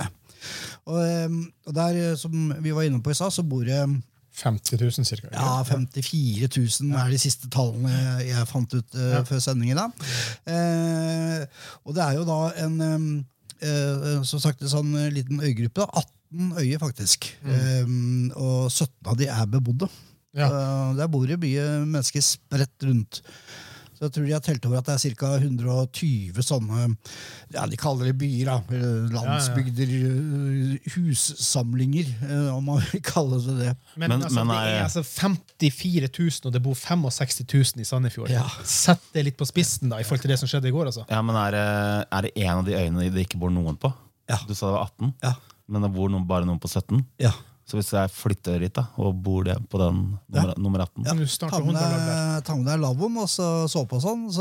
Og der, som vi var inne på i stad, så bor 50 000 cirka. Ja, 54 000 de siste tallene jeg fant ut før sendingen da. Og det jo da som sagt en sånn liten øygruppe, 18 øyer faktisk. Og 17 av de bebodde. Ja. Der bor det mye mennesker spredt rundt. Så jeg tror de har telt over at det ca. 120 sånne, ja, de kaller det byer, landsbygder, hussamlinger, om man vil kalle det det. Men altså, det altså 54 000, og det bor 65 000 i Sandefjord. Ja. Sett det litt på spissen da, i forhold til det som skjedde i går, altså. Ja, men det en av de øyene det ikke bor noen på? Ja. Du sa det var 18, men det bor bare noen på 17? Ja. Så hvis jeg flytter dit da, og bor det på den nummer 18. Ja, ta med deg lavvoen, og så på sånn, så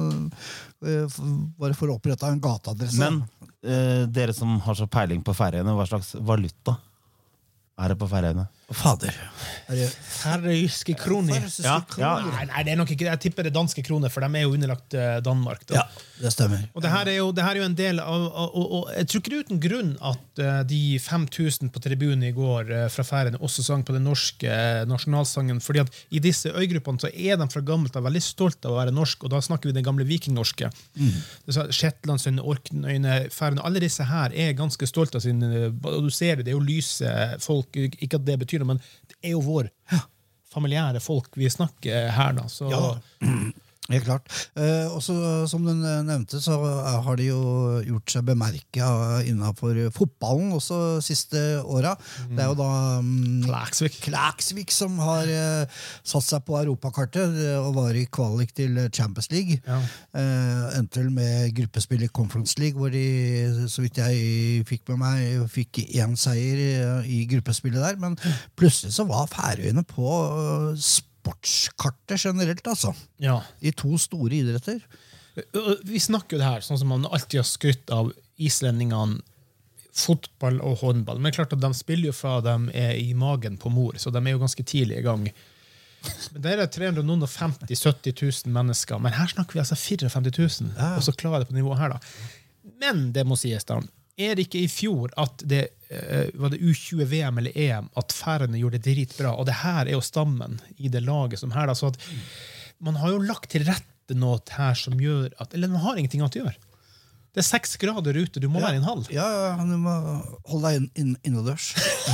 bare for å opprette en gateadresse. Men dere som har så peiling på Færøyene, hva slags valuta det på Færøyene? Fader. Færøyske kroner. Nei, det nok ikke. Jeg tipper det danske kroner, for de jo underlagt Danmark. Da. Ja, det stemmer. Og det her jo en del av, og jeg tror ikke det uten grunn at de 5000 på tribunen i går fra Færøyene også sang på den norske nasjonalsangen, fordi at i disse øygruppene så de fra gammelt av veldig stolt av å være norsk, og da snakker vi den gamle vikingnorske. Shetlandsøyne, Orknøyene, Færøyene, alle disse her ganske stolt av sin, og du ser det, det jo lyse folk, ikke at det betyr men det jo vår familiære folk vi snakker her da, så... Ja, helt klart. Og så, som du nevnte, så har de jo gjort seg bemerket innenfor fotballen også siste året. Det jo da Klaksvik som har satt seg på Europakartet og var i kvalik til Champions League. Ja. Endte med gruppespill i Conference League, hvor de, så vidt jeg fikk med meg, fikk 1 seier i gruppespillet der, men plutselig så var Færøyene på sportskartet generelt, altså. Ja. I 2 store idretter. Vi snakker jo det her, sånn som man alltid har skrytt av islendingene, fotball og håndball. Men det er klart at de spiller jo fra de i magen på mor, så de jo ganske tidlig i gang. Men der 350-70 000 mennesker, men her snakker vi altså 54 000, og så klarer det på nivået her da. Men det må sies da, det ikke i fjor at det var det U20-VM eller EM at Færøyene gjorde det dritbra, og det her jo stammen i det laget som her da, så at man har jo lagt til rette noe her som gjør at, eller man har ingenting annet å gjøre. Det 6 grader ute, du må være i en hall. Ja, du må holde deg innendørs.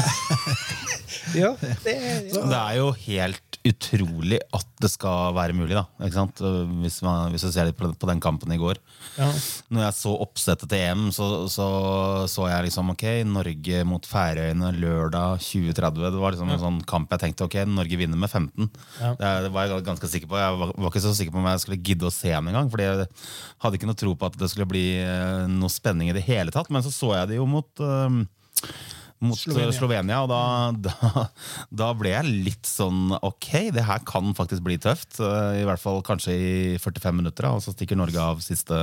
Ja, det jo helt utrolig at det skal være mulig da, ikke sant? Hvis du ser litt på den kampen i går. Ja. Når jeg så oppsettet til EM, så jeg liksom, ok, Norge mot Færøyene lørdag 2030. Det var liksom en sånn kamp jeg tenkte, ok, Norge vinner med 15. Ja. Det var jeg ganske sikker på. Jeg var ikke så sikker på om jeg skulle gidde å se den en gang, fordi jeg hadde ikke noe tro på at det skulle bli noe spenning i det hele tatt, men så jeg det jo mot Slovenia, og da ble jeg litt sånn, ok, det her kan faktisk bli tøft, i hvert fall kanskje i 45 minutter, og så stikker Norge av siste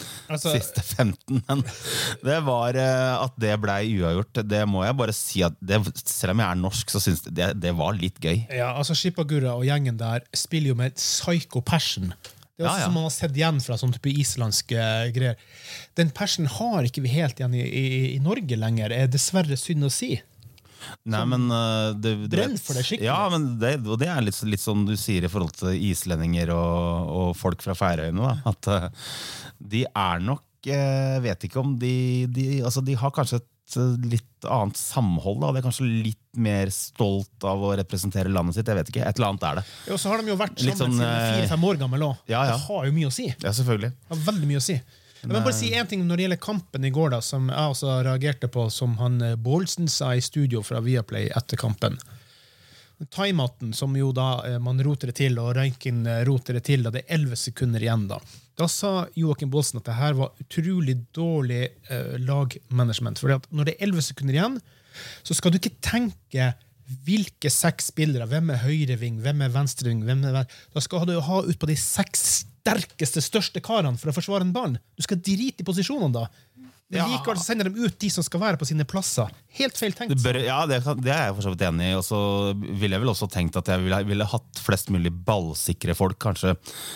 15, men det var at det ble uavgjort, det må jeg bare si at selv om jeg norsk, så synes det var litt gøy. Ja, altså Shipagura og gjengen der spiller jo med et psycho passion. Det også som man har sett igjen fra sånn type islandske greier. Den passion har ikke vi helt igjen i Norge lenger, dessverre synd å si. Nei, men brenn for det skikkelig. Ja, men det litt sånn du sier i forhold til islendinger og folk fra Færøyene, da, at de nok, vet ikke om altså de har kanskje et litt annet samhold da. Det kanskje litt mer stolt av å representere landet sitt, jeg vet ikke, et eller annet det. Ja, så har de jo vært sammen siden 4-5 år gammel også. Ja. Det har jo mye å si. Ja, selvfølgelig. Det har veldig mye å si. Jeg vil bare si en ting når det gjelder kampen i går da, som jeg også reagerte på, som han Bårdsen sa i studio fra Viaplay etter kampen. Timeouten som jo da man roter det til, og Rankin roter det til, da det 11 sekunder igjen da. Da sa Joakim Bårdsen at det her var utrolig dårlig lagmanagement, fordi at når det 11 sekunder igjen, så skal du ikke tenke hvilke 6 spillere, hvem høyreving, hvem venstreving, da skal du ha ut på de 6 sterkeste, største karene for å forsvare en ball. Du skal drite i posisjonene da. Men likevel så sender de ut de som skal være på sine plasser. Helt feil tenkt. Det jeg for så vidt enig i. Og så ville jeg vel også tenkt at jeg ville hatt flest mulig ballsikre folk, kanskje,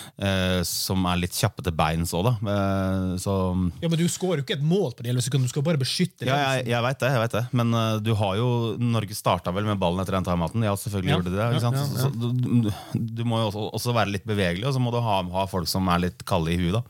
som litt kjappe til beins også, da. Ja, men du skårer jo ikke et mål på de 11 sekunder, du skal bare beskytte. Ja, jeg vet det. Men du har jo, Norge startet vel med ballen etter den timematen. Ja, selvfølgelig gjorde det, ikke sant? Så du må jo også være litt bevegelig, og så må du ha folk som litt kalde i huet, da.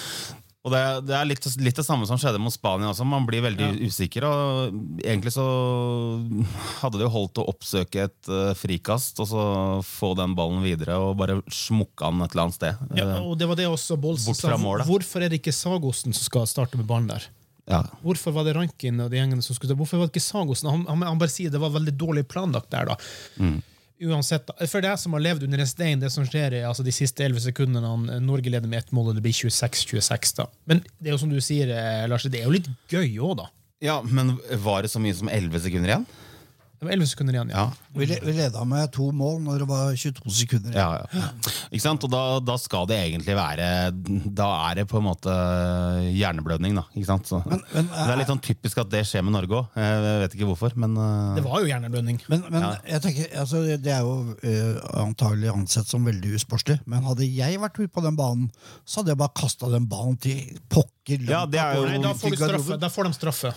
Og det litt det samme som skjedde mot Spania også. Man blir veldig usikker, og egentlig så hadde det jo holdt å oppsøke et frikast, og så få den ballen videre, og bare smukke den et eller annet sted. Ja, og det var det også Bolsen sa. Hvorfor det ikke Sagosen som skal starte med ballen der? Ja. Hvorfor var det Rankin og de gjengene som skulle, hvorfor var det ikke Sagosen? Han bare sier det var veldig dårlig planlagt der da. Uansett, for det som har levd under en stein, det som skjer altså de siste 11 sekundene, Norge leder med 1 mål, og det blir 26-26 da. Men det jo som du sier, Lars, det jo litt gøy også da. Ja, men var det så mye som 11 sekunder igjen? Det var 11 sekunder igjen, ja. Vi ledet med 2 mål når det var 22 sekunder igjen. Ja. Ikke sant? Og da skal det egentlig være, da det på en måte hjerneblødning da, ikke sant? Så, men det litt sånn typisk at det skjer med Norge også. Jeg vet ikke hvorfor, men det var jo hjerneblødning. Men jeg tenker, altså, det jo antagelig ansett som veldig usportslig, men hadde jeg vært ute på den banen, så hadde jeg bare kastet den banen til pokker. Ja, det jo... Nei, da får de straffe.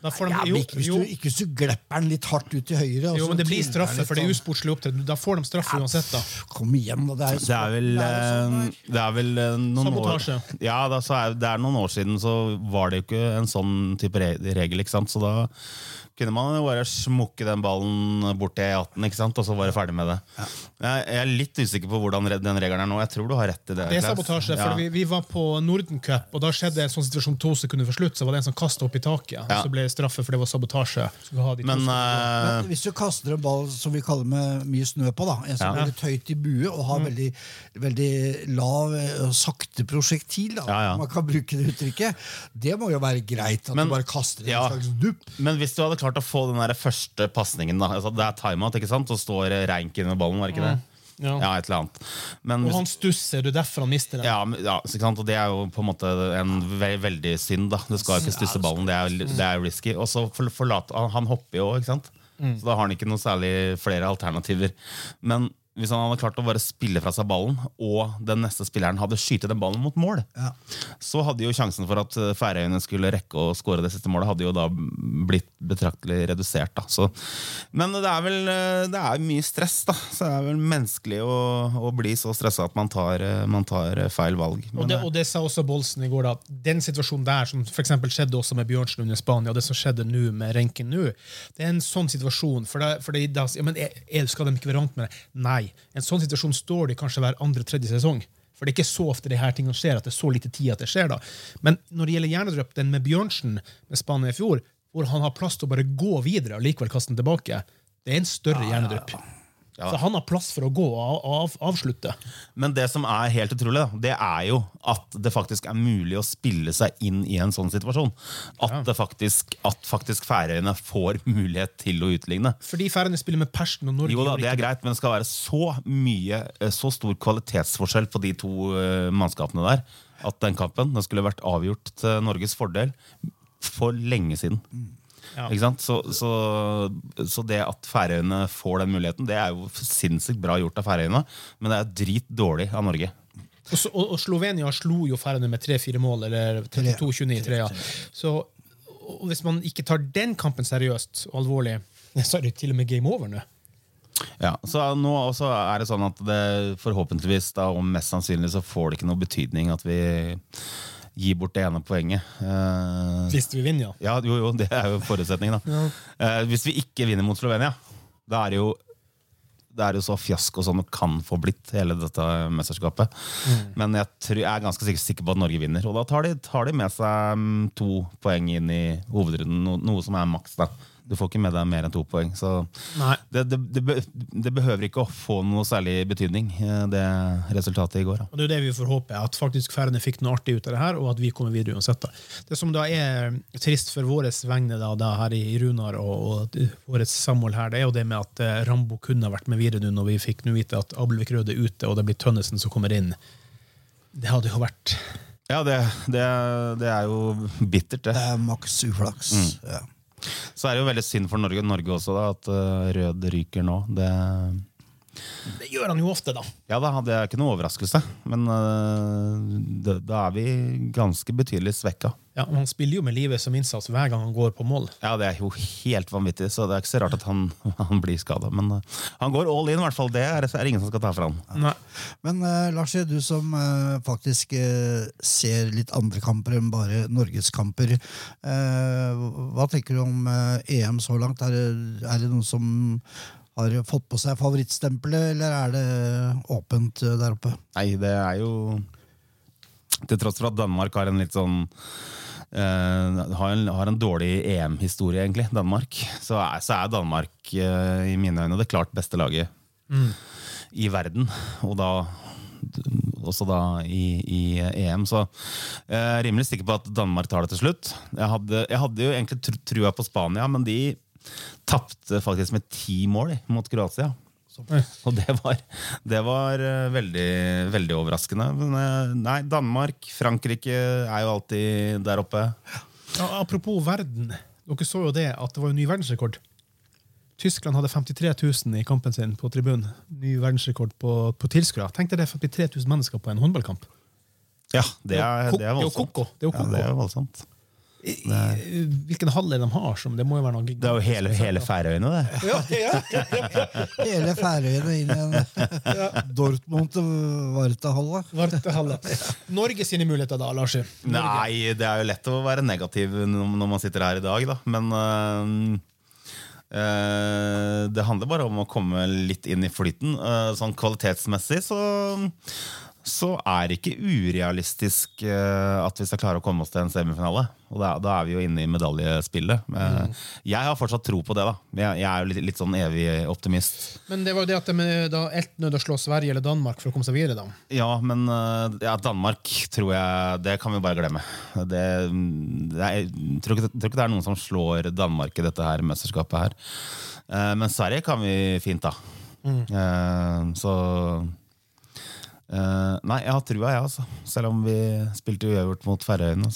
Hvis du glepper den litt hardt ut til høyre. Jo, men det blir straffe, for det usportslig opptreden. Da får de straffe uansett da. Kom igjen, da. Det vel noen sabotasje. År. Ja, det noen år siden så var det jo ikke en sånn type regel, ikke sant? Så da kunne man bare smukke den ballen bort til E18, ikke sant? Og så var det ferdig med det. Ja. Jeg litt usikker på hvordan den regelen nå. Jeg tror du har rett i det. Det sabotasje, for vi var på Norden Cup, og da skjedde en sånn situasjon 2 sekunder for slutt, så var det en som kastet opp i taket, og så ble det straffe, for det var sabotasje. Men hvis du kaster en ball som vi kaller med mye snø på, da, en som går litt høyt i bue, og har veldig, veldig lav og sakte prosjektil, da, man kan bruke det uttrykket, det må jo være greit at du bare kaster en slags dupp. Men hvis du hadde klart å få den der første passningen da, altså det timeout, ikke sant? Og står Rankin med ballen, var det ikke det? Ja. et eller annet. Men, Og han stusser, det derfor han mister den. ja, så ikke sant? Og det jo på en måte en veldig synd da. Du skal jo ikke stusse ballen, det risky. Og så han hopper jo, ikke sant? Så da har han ikke noe særlig flere alternativer. Men hvis han hadde klart å bare spille fra seg ballen, og den neste spilleren hadde skytet den ballen mot mål, så hadde jo sjansen for at Færøyene skulle rekke å skåre det siste målet, hadde jo da blitt betraktelig redusert. Da. Så, men det er mye stress, da. Så det er vel menneskelig å bli så stresset at man tar feil valg. Men, og det sa også Bolsen i går, da. Den situasjonen der, som for eksempel skjedde også med Bjørnsen under Spania, og det som skjedde nå med Renken nå, det en sånn situasjon, for da, men skal de ikke være vant med det? Nei. En sånn situasjon står det kanskje hver andre-tredje sesong. For det er ikke så ofte det her tingene skjer, at det er så lite tid at det skjer da. Men når det gjelder hjernedrøp, den med Bjørnsen med Spania i fjor, hvor han har plass til å bare gå videre og likevel kaste den tilbake, det er en større hjernedrøp. Så han har plass for å gå og avslutte. Men det som er helt utrolig, da, det er jo at det faktisk er mulig å spille seg inn i en sånn situasjon. At faktisk Færøyene får mulighet til å utligne. Fordi Færøyene spiller med Persen og Norge. Jo da, det er greit, men det skal være så stor kvalitetsforskjell på de to mannskapene der, at den kampen den skulle vært avgjort til Norges fordel for lenge siden. Ikke sant? Så det at Færøyene får den muligheten, det er jo sinnssykt bra gjort av Færøyene, men det er drit dårlig av Norge. Og Slovenia slo jo Færøyene med 3-4 mål, eller 32-29-3. Så hvis man ikke tar den kampen seriøst og alvorlig, så er det til og med game over nå. Ja, så nå også er det sånn at det forhåpentligvis da, og mest sannsynlig så får det ikke noe betydning at vi gi bort det ene poenget. Hvis vi vinner, ja. Ja, jo, det er jo forutsetningen da. Hvis vi ikke vinner mot Slovenia, da er det jo så fjask og sånn det kan få blitt hele dette mesterskapet. Men jeg er ganske sikker på at Norge vinner, og da tar de med seg 2 poeng inn i hovedrunden, noe som er maks da. Du får ikke med deg mer enn 2 poeng, så det behøver ikke å få noe særlig betydning, det resultatet i går. Da. Og det er det vi får håpe, at faktisk Færøyene fikk noe artig ut av det her, og at vi kommer videre uansett. Da. Det som da er trist for våres vegne da her i Runar og våres samhold her, det er jo det med at Rambo kunne ha vært med videre når vi fikk nå vite at Abelvik Rød er ute, og det blir Tønnesen som kommer inn. Det hadde jo vært... Ja, det er jo bittert, det. Det er maks uflaks, ja. Så er det jo veldig synd for Norge også da, at Rød ryker nå. Det gjør han jo ofte da. Ja da, det er ikke noe overraskelse. Men da er vi ganske betydelig svekket. Ja, og han spiller jo med livet som innsats hver gang han går på mål. Ja, det er jo helt vanvittig, så det er ikke så rart at han blir skadet. Men han går all in, i hvert fall. Det er ingen som skal ta fra han. Nei. Men Lars, du som faktisk ser litt andre kamper enn bare Norges kamper, hva tenker du om EM så langt? Er det noen som har fått på seg favorittstempelet, eller er det åpent der oppe? Nei, det er jo til tross for at Danmark har en litt sånn har en dårlig EM-historie egentlig, Danmark, så er Danmark i mine øyne det klart beste laget i verden, og da også da i EM, så jeg er rimelig sikker på at Danmark tar det til slutt. Jeg hadde jo egentlig trua på Spania, men de tappte faktisk med 10 mål mot Kroatia. Og det var veldig, veldig overraskende. Men, nei, Danmark, Frankrike er jo alltid der oppe. Ja, apropos verden, dere så jo det at det var en ny verdensrekord. Tyskland hadde 53 000 i kampen sin på tribunen. Ny verdensrekord på tilskuere. Tenk deg det, 53 000 mennesker på en håndballkamp. Ja, det er voldsomt. Det er jo voldsomt. Hvilken hall de har som det må jo være noe det er jo hele Færøyene det hele Færøyene inn i en Dortmund Vartehalle Norge sine muligheter da, Lars? Nei, det er jo lett å være negativ når man sitter her i dag da. Men det handler bare om å komme litt inn i flyten sånn kvalitetsmessig så er det ikke urealistisk at vi skal klare å komme oss til en semifinale. Og da er vi jo inne i medaljespillet. Jeg har fortsatt tro på det da. Jeg er jo litt sånn evig optimist. Men det var jo det at de da nødt å slå Sverige eller Danmark for å komme seg videre da. Ja, men Danmark tror jeg, det kan vi bare glemme. Jeg tror ikke det er noen som slår Danmark i dette her mesterskapet her. Men Sverige kan vi fint da. Så nei, jeg har trua jeg altså. Selv om vi spilte uavgjort mot Færøyene,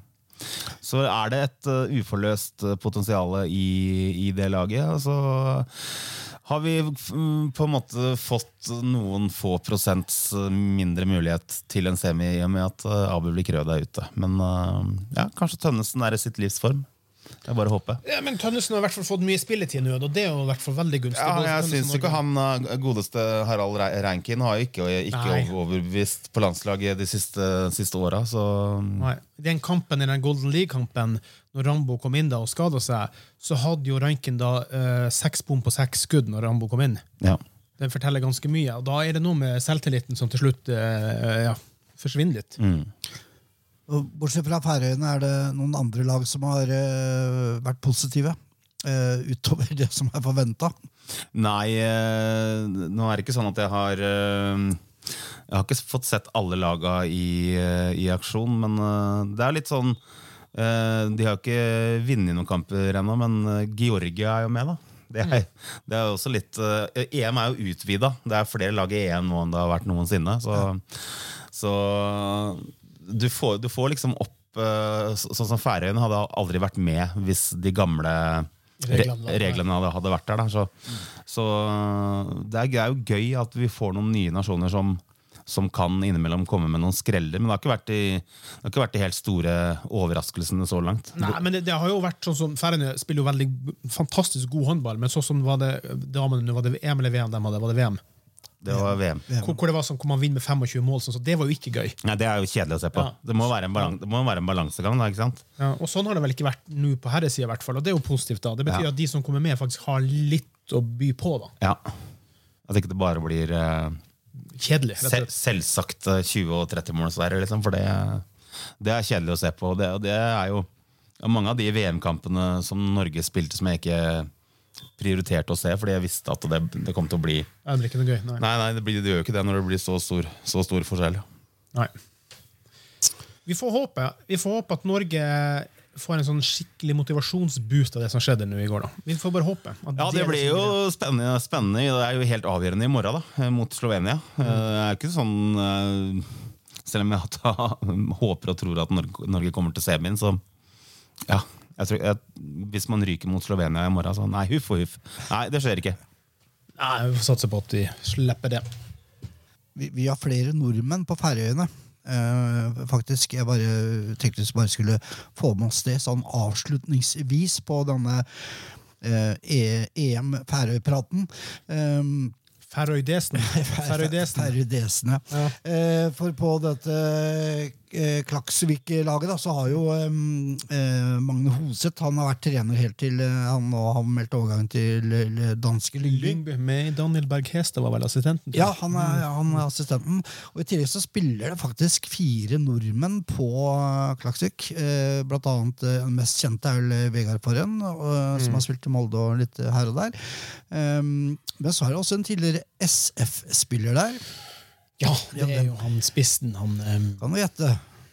så det et uforløst potensiale i det laget. Og så har vi på en måte fått noen få prosents mindre mulighet til en semi i og med at Abu blir krøvd ute. Men ja, kanskje Tønnesen i sitt livsform. Jeg bare håper. Ja, men Tønnesen har i hvert fall fått mye spilletid nå, og det jo i hvert fall veldig gunstig. Ja, jeg synes ikke han godeste Harald Reinkin har ikke overbevist på landslaget de siste årene. Så... Nei, den kampen, i den Golden League-kampen, når Rambo kom inn da og skadet seg, så hadde jo Reinkin da 6 bom på 6 skudd når Rambo kom inn. Ja. Den forteller ganske mye, og da det noe med selvtilliten som til slutt forsvinner litt. Bortsett fra Færøyene det noen andre lag som har vært positive utover det som forventet? Nei, nå det ikke sånn at jeg har ikke fått sett alle laga i aksjon, men det litt sånn de har ikke vunnet noen kamper ennå, men Georgia jo med da. Det også litt EM jo utvidet. Det flere lag i EM nå enn det har vært noensinne, så du får liksom opp sånn som Færøyene hadde aldri vært med hvis de gamle reglene hadde vært der da. Så det jo gøy at vi får noen nye nasjoner som kan innimellom komme med noen skreller, men det har ikke vært de helt store overraskelsene så langt. Nei, men det har jo vært sånn som Færøyene spiller jo veldig fantastisk god håndball, men sånn som var det damene, var det EM eller VM var det VM? Det var VM. Hvor det var sånn, hvor man vinner med 25 mål, så det var jo ikke gøy. Nei, det jo kjedelig å se på. Ja. Det må være en balansegang da, ikke sant? Ja, og sånn har det vel ikke vært nå på herresiden i hvert fall, og det jo positivt da. Det betyr at de som kommer med faktisk har litt å by på da. Ja, at ikke det bare blir kjedelig. Selvsagt 20 og 30 målsverre, liksom, for det kjedelig å se på. Og det jo mange av de VM-kampene som Norge spilte som jeg ikke prioriterte å se, fordi jeg visste at det kom til å bli... Det blir ikke noe gøy, nei. Nei, det gjør jo ikke det når det blir så stor forskjell. Nei. Vi får håpe at Norge får en sånn skikkelig motivasjonsboost av det som skjedde nå i går da. Vi får bare håpe. Ja, det blir jo spennende. Det jo helt avgjørende i morgen da, mot Slovenia. Det ikke sånn... Selv om jeg håper og tror at Norge kommer til semien, så... Ja, hvis man ryker mot Slovenia i morgen, så nei, huff og huff. Nei, det skjer ikke. Nei, vi får satse på at de slipper det. Vi har flere nordmenn på Færøyene. Faktisk, jeg tenkte vi bare skulle få med oss det sånn avslutningsvis på denne EM-Færøy-praten. Færøydesen. Færøydesen, ja. For på dette Klaksvik-laget da, så har jo Magne Hoseth, han har vært trener helt til han har meldt overgang til danske Lyngby. Med Daniel Berg-Hestad var vel assistenten? Ja, han er assistenten. Og i tillegg så spiller det faktisk 4 nordmenn på Klaksvik. Blant annet den mest kjente vel Vegard Forhen, som har spilt i Molde og litt her og der. Men så har det også en tidligere SF-spiller der. Ja, det jo han spissen. Kan du gjette?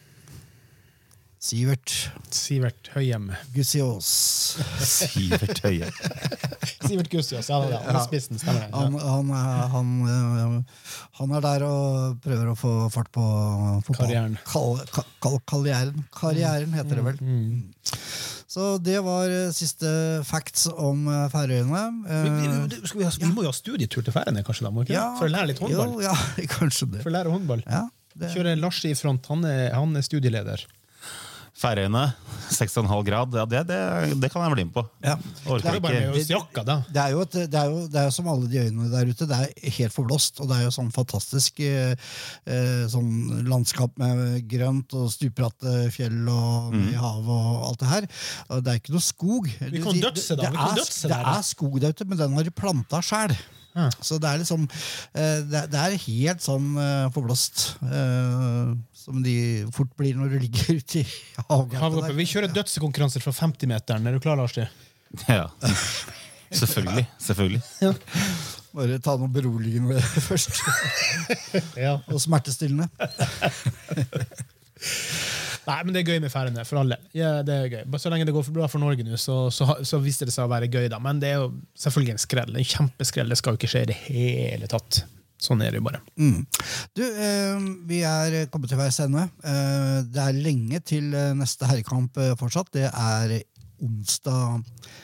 Sivert Høyem. Gussiås. Sivert Høyem. Sivert Gussiås, ja, han spissen, stemmer det. Han der og prøver å få fart på fotball. Karrieren heter det vel. Så det var siste facts om Færøyene. Vi må jo ha studietur til Færøyene, kanskje da, må vi ikke? For å lære litt håndball. Ja, kanskje det. For å lære håndball. Ja, kjøre Lars i front, han studieleder. Færøyene, 6,5 grad, ja, det kan jeg bli med på. Ja. Det jo bare med oss jakka, da. Det jo som alle de øyene der ute, det helt forblåst, og det jo sånn fantastisk sånn landskap med grønt og stupratte fjell og i hav og alt det her. Og det ikke noe skog. Vi kan dødse da. Det skog der ute, men den har de plantet selv. Ja. Så det liksom det helt sånn forblåst som de fort blir når du ligger ute i havgapet. Vi kjører dødsekonkurranser fra 50-meteren. Er du klar, Lars? Ja, selvfølgelig. Ja. Bare ta noe beroligende først. Ja. Og smertestillende. Nei, men det gøy med færene, for alle. Ja, det gøy. Bare så lenge det går bra for Norge nå, så viser det seg å være gøy da. Men det jo selvfølgelig en skrell. En kjempeskrell. Det skal jo ikke skje I det hele tatt. Sånn det jo bare. Du, vi kommet til veis ende. Det lenge til neste herrekamp fortsatt. Det onsdag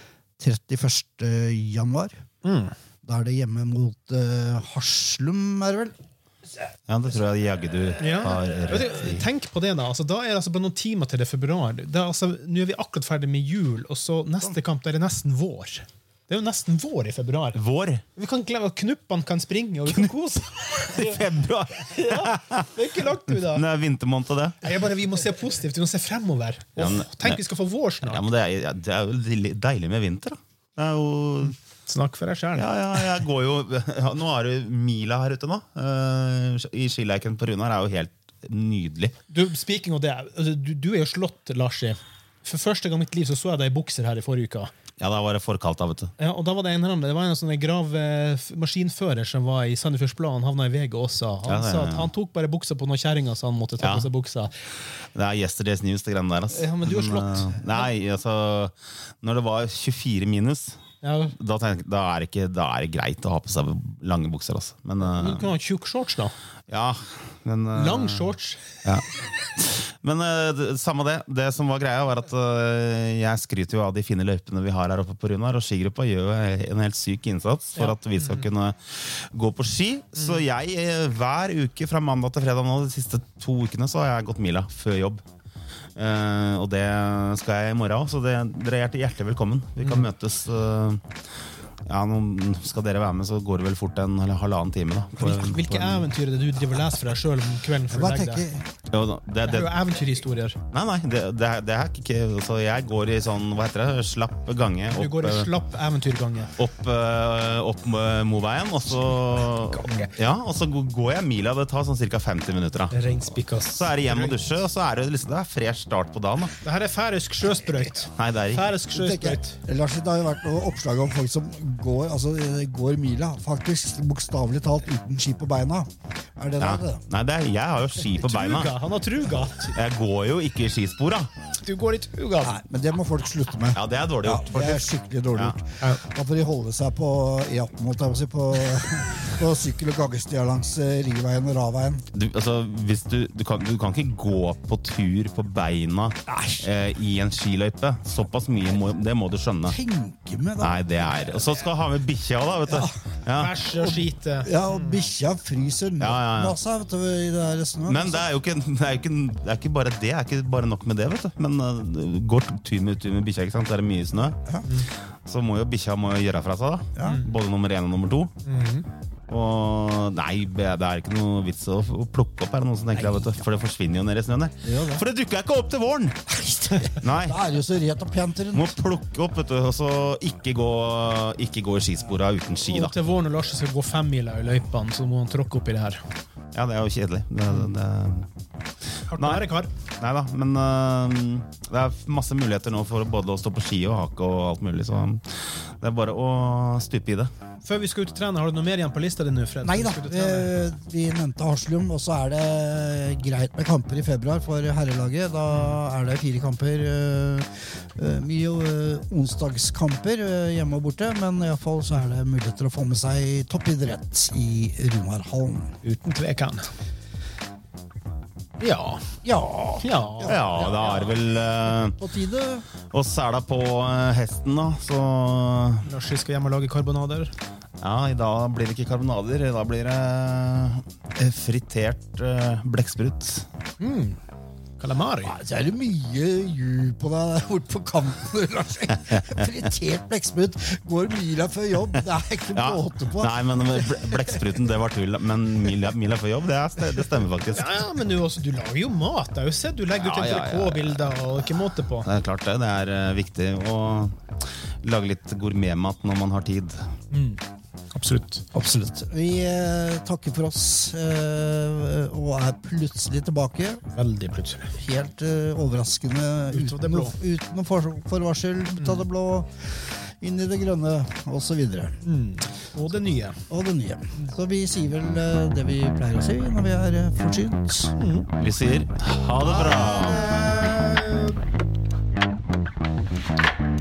31. januar. Da det hjemme mot Haslum, det vel? Ja, det tror jeg jagge du har rett I. Tenk på det da. Altså, da det altså bare noen timer til det februar. Altså, nå vi akkurat ferdig med jul, og så neste kamp, det nesten vår. Det jo nesten vår I februar. Vår? Vi kan glemme at knuppene kan springe, og vi kan kose. I februar? Ja, det ikke lagt du da. Det vintermåned det. Vi må se positivt, vi må se fremover. Tenk vi skal få vår snart. Ja, men det jo deilig med vinter da. Det jo... Snakk for deg selv. Ja, jeg går jo... Nå det Mila her ute nå. I skileiken på Runar jo helt nydelig. Du, speaking of det, du jo slått, Larsi. For første gang I mitt liv så jeg deg I bukser her I forrige uka. Ja, da var det for kaldt da, vet du. Ja, og da var det det var en sånn gravmaskinfører som var I Sandefjords Blad, han havnet I VG også. Han sa at han tok bare bukser på noen kjæringer, så han måtte ta på seg bukser. Det yesterday's news, det greiene der. Altså. Ja, men du har slått. Nei, altså, når det var 24 minus, da det greit å ha på seg lange bukser. Altså. Men du kan ha tjukk shorts da. Ja, men... Lang shorts. Ja. Men samme det. Det som var greia var at jeg skryter jo av de fine løypene vi har her oppe på Runar, og skigruppa gjør en helt syk innsats for at vi skal kunne gå på ski. Så jeg, hver uke fra mandag til fredag nå, de siste 2 ukene, så har jeg gått mila før jobb. Og det skal jeg I morgen også, så dere hjertelig velkommen. Vi kan møtes... Ja, nå skal dere være med, så går det vel fort en halvannen time da. Hvilke eventyr det du driver og leser for deg selv om kvelden for å legge deg? Det jo eventyrhistorier. Nei, det ikke så jeg går I sånn, hva heter det, slapp gange opp, du går I slapp eventyrgange opp Moveien og så og så går jeg mila, det tar sånn cirka 50 minutter da. Reinspikkas. Så det hjem og dusje, og så det liksom, det fresh start på dagen da. Det her færisk sjøsprøyt. Nei, det ikke færisk sjøsprøyt. Lars, det har jo vært noe oppslag om folk som går mila, faktisk bokstavelig talt uten ski på beina. Det det? Nei, jeg har jo ski på beina. Han har truga. Jeg går jo ikke I skispor da. Du går I truga. Nei, men det må folk slutte med. Ja, det dårlig gjort. Det skikkelig dårlig gjort. Da får de holde seg på E18, på sykkel- og gaggestier langs Riveien og Raveien. Du kan ikke gå på tur på beina I en skiløype. Såpass mye, det må du skjønne. Tenke med da. Nei, det og så skal ha med bikkja da, vet du. Bæsj og skite. Ja, og bikkja fryser masse, vet du, I det her resten. Men det jo ikke bare det, ikke bare nok med det, vet du. Men går tur med bikkja, ikke sant? Det mye snø. Så må jo bikkja gjøre fra seg da. Både nummer 1 og nummer 2. Og nei, det ikke noe vits å plukke opp her noen som tenker det, vet du, for det forsvinner jo ned I snøen der. For det dukker ikke opp til våren. Nei. Det jo så rett og pent rundt. Må plukke opp, vet du, og så ikke gå I skisporet uten ski da. Og til våren når Lars skal gå 5 mila I løypene, så må han tråkke opp I det her. Ja, det jo kjedelig. Hardt å være kar. Neida, men det masse muligheter nå for både å stå på ski og hake og alt mulig, så det bare å stupe I det. Før vi skal ut og trene, har du noe mer igjen på lista din nå, Fred? Neida, vi nevnte Haslum, og så det greit med kamper I februar for herrelaget. Da det 4 kamper, mye onsdagskamper hjemme og borte, men I hvert fall så det muligheter å få med seg toppidrett I Runarhallen. Uten tvekan. Ja, da det vel på tide. Og så det på hesten da, så Lars skal hjem og lage karbonader. Ja, I dag blir det ikke karbonader, I dag blir det fritert blekksprut. Calamari. Så det mye jul på deg bort på kanten, Lars. Fritert blekksprut. Går mila før jobb. Det ikke måte på. Nei, men blekkspruten, det var tull. Men mila før jobb, det stemmer faktisk. Ja, men du lager jo mat. Jeg har jo sett du legger ut NRK-bilder og ikke måte på. Det klart det. Det viktig å lage litt gourmetmat når man har tid. Absolutt. Vi takker for oss og plutselig tilbake. Veldig plutselig. Helt overraskende uten forvarsel, ut av det blå, inn I det grønne og så videre. Og det nye. Så vi sier vel det vi pleier å si når vi forsynt. Vi sier ha det bra. det.